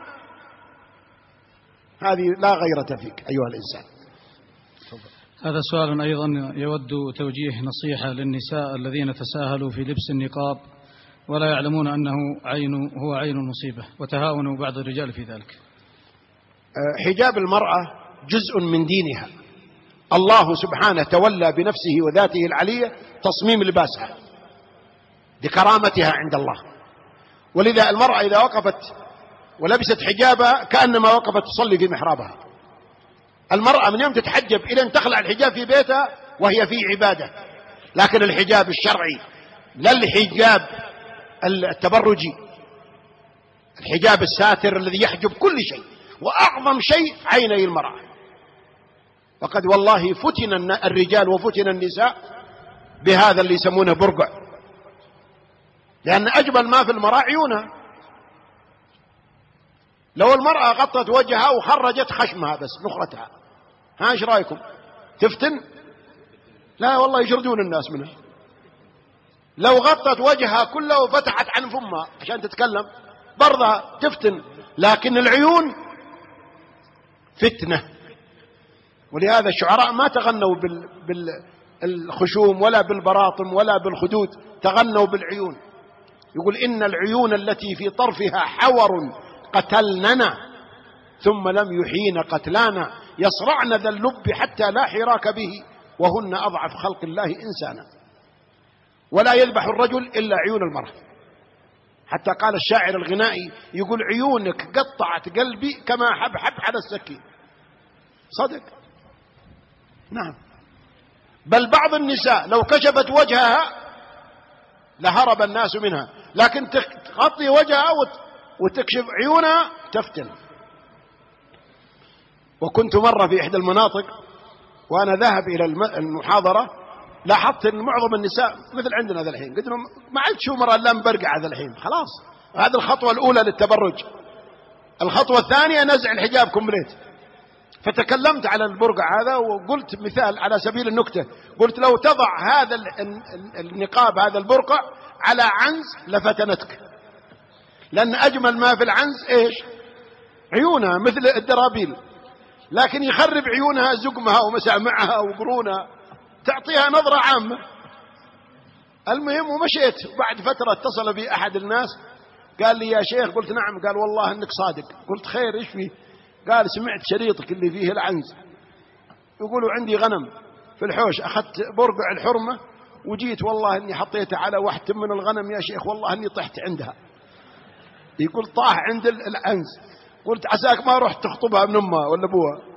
Speaker 1: هذه لا غيرة فيك أيها الإنسان.
Speaker 2: هذا سؤال أيضا يود توجيه نصيحة للنساء الذين تساهلوا في لبس النقاب ولا يعلمون أنه هو عين المصيبة، وتهاونوا بعض الرجال في ذلك.
Speaker 1: حجاب المرأة جزء من دينها، الله سبحانه تولى بنفسه وذاته العلية تصميم لباسها لكرامتها عند الله. ولذا المرأة إذا وقفت ولبست حجابها كأنما وقفت تصلي في محرابها. المرأة من يوم تتحجب إلى أن تخلع الحجاب في بيتها وهي في عبادة. لكن الحجاب الشرعي لا الحجاب التبرجي، الحجاب الساتر الذي يحجب كل شيء، وأعظم شيء عيني المرأة. وقد والله فتن الرجال وفتن النساء بهذا اللي يسمونه برقع، لأن أجمل ما في المرأة عيونها. لو المرأة غطت وجهها وخرجت خشمها بس نخرتها، ها ايش رايكم؟ تفتن؟ لا والله يجردون الناس منها. لو غطت وجهها كله وفتحت عن فمها عشان تتكلم برضها تفتن. لكن العيون فتنة، ولهذا الشعراء ما تغنوا بالخشوم ولا بالبراطم ولا بالخدود، تغنوا بالعيون. يقول إن العيون التي في طرفها حور قتلننا ثم لم يحين قتلانا، يصرعن ذا اللب حتى لا حراك به وهن أضعف خلق الله إنسانا. ولا يذبح الرجل إلا عيون المرأة. حتى قال الشاعر الغنائي يقول عيونك قطعت قلبي كما حبحب على السكين. صدق، نعم. بل بعض النساء لو كشفت وجهها لهرب الناس منها، لكن تغطي وجهها وتكشف عيونها تفتن. وكنت مرة في إحدى المناطق وأنا ذاهب إلى المحاضرة، لاحظت أن معظم النساء مثل عندنا ذا الحين، قلت لهم ما عاد شو مرة لا مبرقع ذا الحين، خلاص هذه الخطوة الأولى للتبرج. الخطوة الثانية نزع الحجاب كومبليت. فتكلمت على البرقع هذا وقلت مثال على سبيل النكتة، قلت لو تضع هذا النقاب هذا البرقع على عنز لفتنتك، لأن أجمل ما في العنز إيش؟ عيونها مثل الدرابيل، لكن يخرب عيونها زقمها ومسامعها وقرونها، تعطيها نظرة عامة. المهم ومشيت. بعد فترة اتصل بي أحد الناس قال لي يا شيخ، قلت نعم، قال والله أنك صادق. قلت خير إيش فيه؟ قال سمعت شريطك اللي فيه العنز، يقولوا عندي غنم في الحوش، أخذت برقع الحرمة وجيت والله أني حطيته على واحد من الغنم يا شيخ، والله أني طحت عندها. يقول طاح عند العنز. قلت عساك ما رحت تخطبها من أمها ولا أبوها.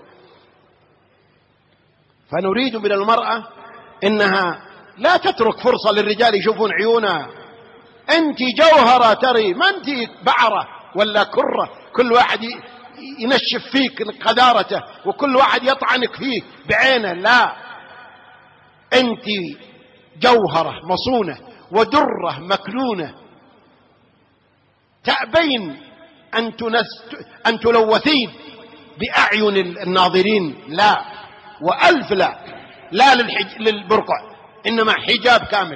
Speaker 1: فنريد من المرأة إنها لا تترك فرصة للرجال يشوفون عيونها. أنت جوهرة تري، ما أنت بعرة ولا كرة كل واحد ينشف فيك قذارته وكل واحد يطعنك فيه بعينه. لا، أنت جوهرة مصونة ودرة مكنونة، تأبين أن تلوثين بأعين الناظرين. لا، وألف لا للبرقع، إنما حجاب كامل.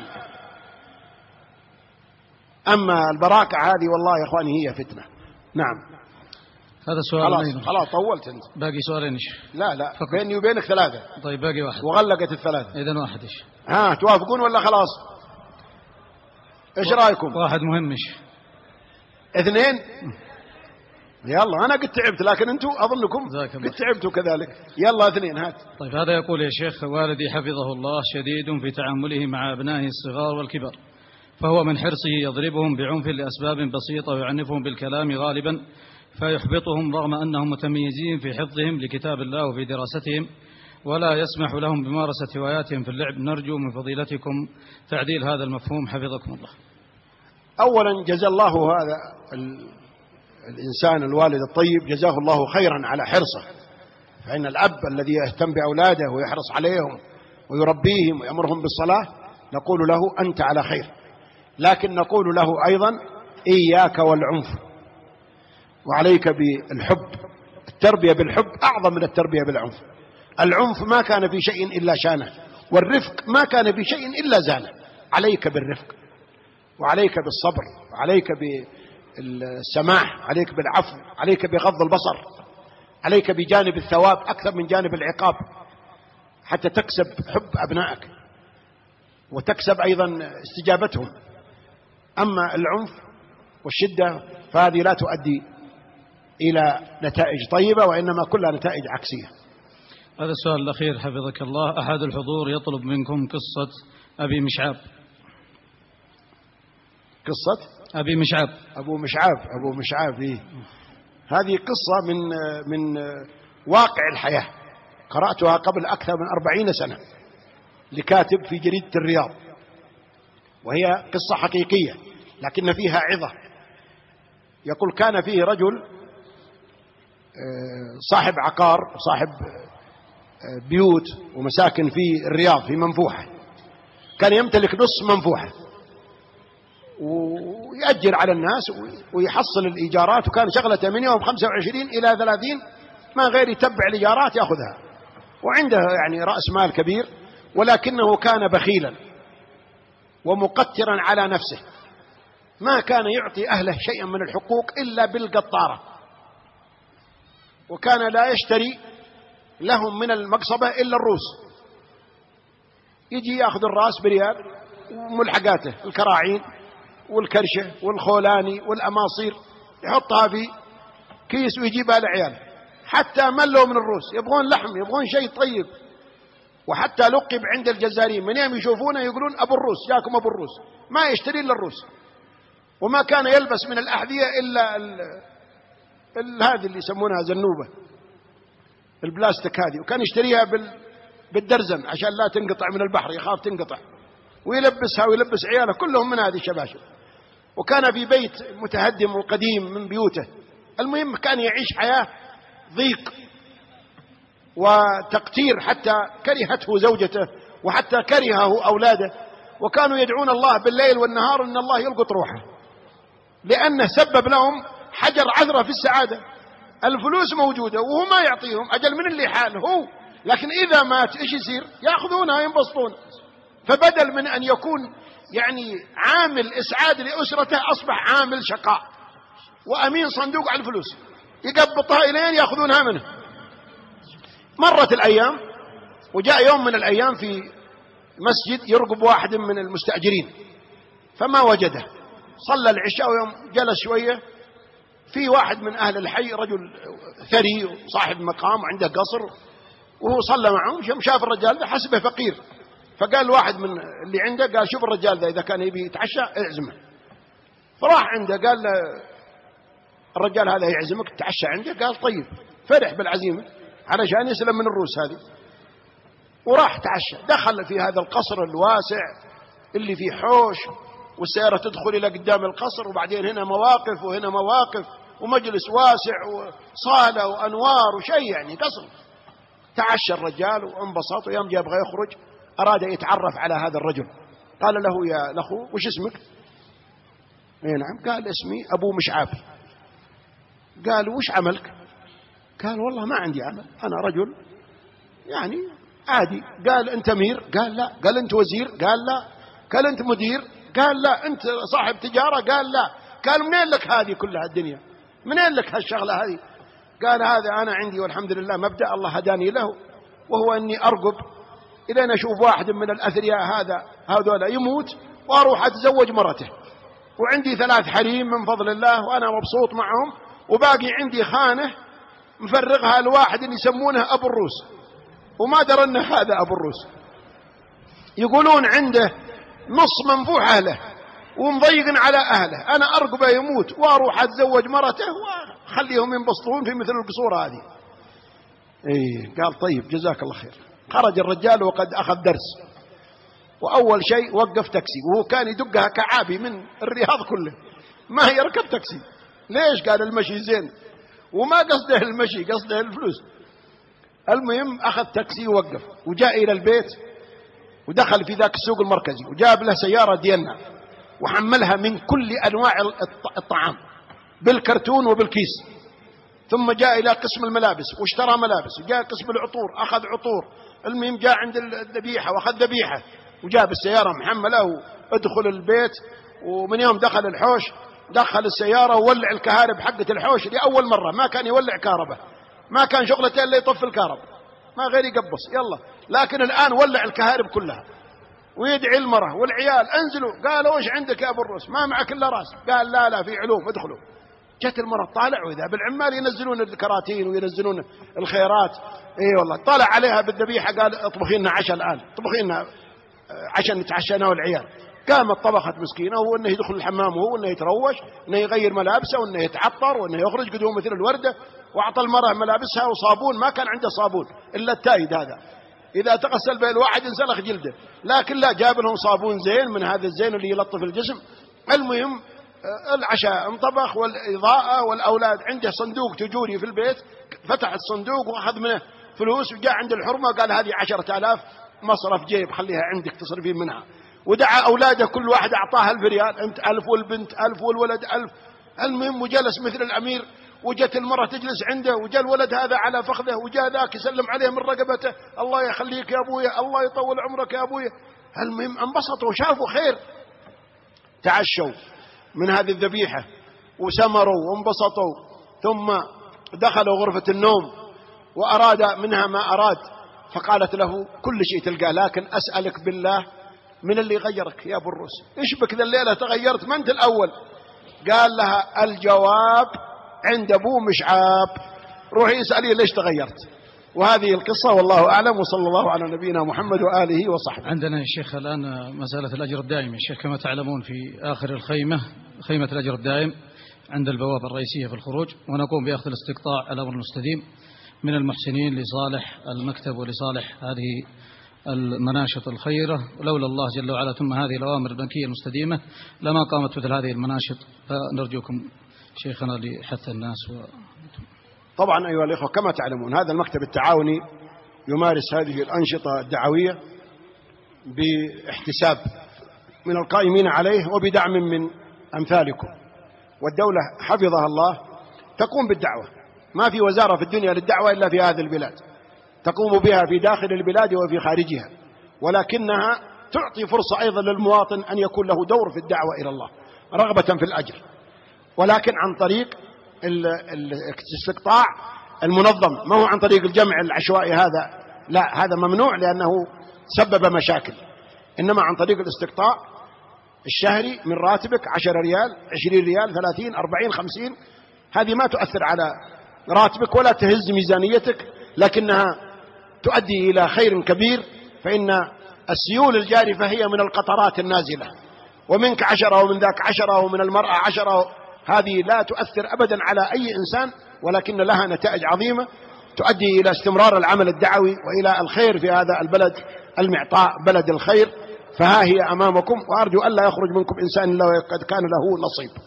Speaker 1: أما البراكع هذه والله يا إخواني هي فتنة. نعم.
Speaker 2: هذا سؤال.
Speaker 1: خلاص طولت أنت.
Speaker 2: باقي سؤالين.
Speaker 1: لا بيني وبينك 3.
Speaker 2: طيب باقي واحد
Speaker 1: وغلقت 3.
Speaker 2: إذن واحد.
Speaker 1: ها توافقون ولا خلاص؟ إيش رأيكم؟
Speaker 2: واحد مهم.
Speaker 1: 2. يلا أنا قد تعبت، لكن أنتم أظنكم قد تعبتوا كذلك. يلا 2 هات.
Speaker 2: طيب هذا يقول يا شيخ والدي حفظه الله شديد في تعامله مع أبنائه الصغار والكبار، فهو من حرصه يضربهم بعنف لأسباب بسيطة ويعنفهم بالكلام غالبا فيحبطهم رغم أنهم متميزين في حفظهم لكتاب الله وفي دراستهم، ولا يسمح لهم بممارسة هواياتهم في اللعب. نرجو من فضيلتكم تعديل هذا المفهوم حفظكم الله.
Speaker 1: أولا جزا الله هذا الإنسان الوالد الطيب جزاه الله خيرا على حرصه، فإن الأب الذي يهتم بأولاده ويحرص عليهم ويربيهم ويأمرهم بالصلاة نقول له أنت على خير، لكن نقول له أيضا إياك والعنف وعليك بالحب. التربية بالحب أعظم من التربية بالعنف. العنف ما كان في شيء إلا شانه، والرفق ما كان في شيء إلا زانه. عليك بالرفق وعليك بالصبر وعليك بالسماح، عليك بالعفو، عليك بغض البصر، عليك بجانب الثواب أكثر من جانب العقاب، حتى تكسب حب أبنائك وتكسب أيضا استجابتهم. أما العنف والشدة فهذه لا تؤدي إلى نتائج طيبة، وإنما كلها نتائج عكسية.
Speaker 2: هذا السؤال الأخير حفظك الله. أحد الحضور يطلب منكم قصة أبي مشعاب.
Speaker 1: قصة
Speaker 2: أبي مشعاب.
Speaker 1: أبو مشعاب إيه؟ هذه قصة من واقع الحياة، قرأتها قبل أكثر من 40 سنة لكاتب في جريدة الرياض، وهي قصة حقيقية لكن فيها عظة. يقول كان فيه رجل صاحب عقار وصاحب بيوت ومساكن في الرياض في منفوحة، كان يمتلك نص منفوحة ويأجر على الناس ويحصل الإيجارات، وكان شغلته من يوم 25 إلى 30 ما غير يتبع الإيجارات يأخذها، وعنده يعني رأس مال كبير، ولكنه كان بخيلا ومقترا على نفسه، ما كان يعطي أهله شيئا من الحقوق إلا بالقطارة، وكان لا يشتري لهم من المقصبة إلا الروس، يجي يأخذ الرأس بريال وملحقاته الكراعين والكرشة والخولاني والأماصير يحطها في كيس ويجيبها لعياله، حتى ملوا من الروس، يبغون لحم يبغون شيء طيب. وحتى لقب عند الجزائريين من يوم يشوفونه يقولون أبو الروس، جاكم أبو الروس، ما يشتري إلا الروس، وما كان يلبس من الأحذية إلا هذه اللي يسمونها زنوبة البلاستيك هذه، وكان يشتريها بالدرزن عشان لا تنقطع من البحر، يخاف تنقطع، ويلبسها ويلبس عياله كلهم من هذه الشباشب. وكان في بيت متهدم وقديم من بيوته. المهم كان يعيش حياة ضيق وتقتير، حتى كرهته زوجته وحتى كرهه أولاده، وكانوا يدعون الله بالليل والنهار أن الله يلقط روحه، لأنه سبب لهم حجر عثرة في السعادة. الفلوس موجودة وهو ما يعطيهم، أجل من اللي حال هو، لكن إذا مات إيش يصير؟ يأخذونها ينبسطون. فبدل من أن يكون يعني عامل إسعاد لأسرته أصبح عامل شقاء وأمين صندوق على الفلوس، يقبضها إلين يأخذونها منه. مرت الأيام وجاء يوم من الأيام في مسجد يرقب واحد من المستأجرين فما وجده، صلى العشاء ويوم جلس شوية في واحد من أهل الحي رجل ثري وصاحب مقام وعنده قصر، وهو صلى معهم، شاف الرجال ده حسبه فقير، فقال واحد من اللي عنده قال شوف الرجال ده إذا كان يبي يتعشى اعزمه. فراح عنده قال الرجال هذا يعزمك تتعشى عنده؟ قال طيب، فرح بالعزيمة علشان يسلم من الروس هذه، وراح تعشى. دخل في هذا القصر الواسع اللي فيه حوش، والسيارة تدخل إلى قدام القصر، وبعدين هنا مواقف وهنا مواقف ومجلس واسع وصالة وأنوار وشيء، يعني قصر. تعشى الرجال وانبسط، ويوم جاء يبغى يخرج أراد يتعرف على هذا الرجل، قال له يا الأخو وش اسمك؟ نعم. قال اسمي أبو مشعاب. قال وش عملك؟ قال والله ما عندي عمل، أنا رجل يعني عادي. قال أنت أمير؟ قال لا. قال أنت وزير؟ قال لا. قال أنت مدير؟ قال لا. أنت صاحب تجارة؟ قال لا. قال منين لك هذه كلها الدنيا؟ منين لك هالشغلة هذه؟ قال هذا أنا عندي والحمد لله مبدأ الله هداني له، وهو أني أرقب إلى أن أشوف واحد من الأثرياء هذول يموت وأروح أتزوج مرته، وعندي 3 حريم من فضل الله وأنا مبسوط معهم، وباقي عندي خانة مفرغها لواحد يسمونه أبو الروس، وما درى أن هذا أبو الروس. يقولون عنده نص منفوحة له ومضيق على أهله، أنا أرقبه يموت وأروح أتزوج مرته وخليهم ينبسطون في مثل القصور هذه. قال طيب جزاك الله خير. خرج الرجال وقد أخذ درس، وأول شيء وقف تاكسي، وهو كان يدقها كعابي من الرياض كله، ما يركب تاكسي. ليش؟ قال المشي زين، وما قصده المشي، قصده الفلوس. المهم أخذ تاكسي ووقف، وجاء إلى البيت ودخل في ذاك السوق المركزي، وجاب له سيارة دينا وحملها من كل أنواع الطعام بالكرتون وبالكيس. ثم جاء إلى قسم الملابس واشترى ملابس، وجاء قسم العطور أخذ عطور. المهم جاء عند الذبيحة وأخذ ذبيحة، وجاب السيارة محملة وادخل البيت. ومن يوم دخل الحوش دخل السيارة وولع الكهارب حقة الحوش لأول مرة. ما كان يولع كهرباء، ما كان شغلته إلا يطفي الكهرباء، ما غير يقبص يلا. لكن الآن ولع الكهارب كلها ويدعي المرة والعيال انزلوا. قالوا وش عندك يا أبو الروس؟ ما معك إلا راس. قال لا في علوم ادخلوا. جت المرة طالع، وإذا بالعمال ينزلون الكراتين وينزلون الخيرات. والله طالع عليها بالذبيحة، قال اطبخي لنا عشاء الآن، اطبخي لنا عشان نتعشى انا والعيال. قامت طبخت مسكينه، وهو انه يدخل الحمام، وهو انه يتروش، انه يغير ملابسه، وانه يتعطر، وانه يخرج قدوم مثل الورده. واعطى المراه ملابسها وصابون، ما كان عنده صابون الا التايد هذا، اذا تغسل به الواحد انسلخ جلده. لكن لا، جاب لهم صابون زين من هذا الزين اللي يلطف الجسم. المهم العشاء انطبخ والاضاءه، والاولاد عنده صندوق تجوري في البيت، فتح الصندوق واخذ منه فلوس، وجاء عند الحرمه قال هذه 10,000 مصرف جيب، خليها عندك تصرفين منها. ودعا أولاده كل واحد أعطاها 1000 ريال، أنت 1000 والبنت 1000 والولد 1000. المهم وجلس مثل الأمير. وجت المرة تجلس عنده، وجاء الولد هذا على فخذه، وجاء ذاك يسلم عليه من رقبته، الله يخليك يا أبويا، الله يطول عمرك يا أبويا. المهم انبسطوا وشافوا خير، تعشوا من هذه الذبيحة وسمروا وانبسطوا. ثم دخلوا غرفة النوم وأراد منها ما أراد. فقالت له كل شيء تلقاه، لكن أسألك بالله من اللي غيرك يا أبو الروس؟ إيش بك ذا الليلة تغيرت؟ ما أنت الأول. قال لها الجواب عند أبو مشعاب، روحي اسألي ليش تغيرت. وهذه القصة والله أعلم، وصلى الله على نبينا محمد وآله وصحبه.
Speaker 2: عندنا يا شيخ الآن مسألة الأجر الدائم يا شيخ. كما تعلمون في آخر الخيمة، خيمة الأجر الدائم عند البوابة الرئيسية في الخروج، ونقوم بأخذ الاستقطاع الأمر المستديم من المحسنين لصالح المكتب ولصالح هذه المناشط الخيرة. ولولا الله جل وعلا ثم هذه الأوامر البنكية المستديمة لما قامت مثل هذه المناشط. فنرجوكم شيخنا لحث الناس
Speaker 1: طبعا أيها الإخوة، كما تعلمون هذا المكتب التعاوني يمارس هذه الأنشطة الدعوية باحتساب من القائمين عليه وبدعم من أمثالكم. والدولة حفظها الله تقوم بالدعوة، ما في وزارة في الدنيا للدعوة إلا في هذه البلاد، تقوم بها في داخل البلاد وفي خارجها، ولكنها تعطي فرصة أيضا للمواطن أن يكون له دور في الدعوة إلى الله رغبة في الأجر، ولكن عن طريق الاستقطاع المنظم، ما هو عن طريق الجمع العشوائي. هذا لا، هذا ممنوع لأنه سبب مشاكل. إنما عن طريق الاستقطاع الشهري من راتبك 10 ريال 20 ريال 30 40 50، هذه ما تؤثر على راتبك ولا تهز ميزانيتك، لكنها تؤدي إلى خير كبير. فإن السيول الجارفة هي من القطرات النازلة، ومنك 10 ومن ذاك 10 ومن المرأة 10، هذه لا تؤثر أبدا على أي إنسان، ولكن لها نتائج عظيمة تؤدي إلى استمرار العمل الدعوي وإلى الخير في هذا البلد المعطاء، بلد الخير. فها هي أمامكم، وأرجو ألا يخرج منكم إنسان إلا وقد كان له نصيب.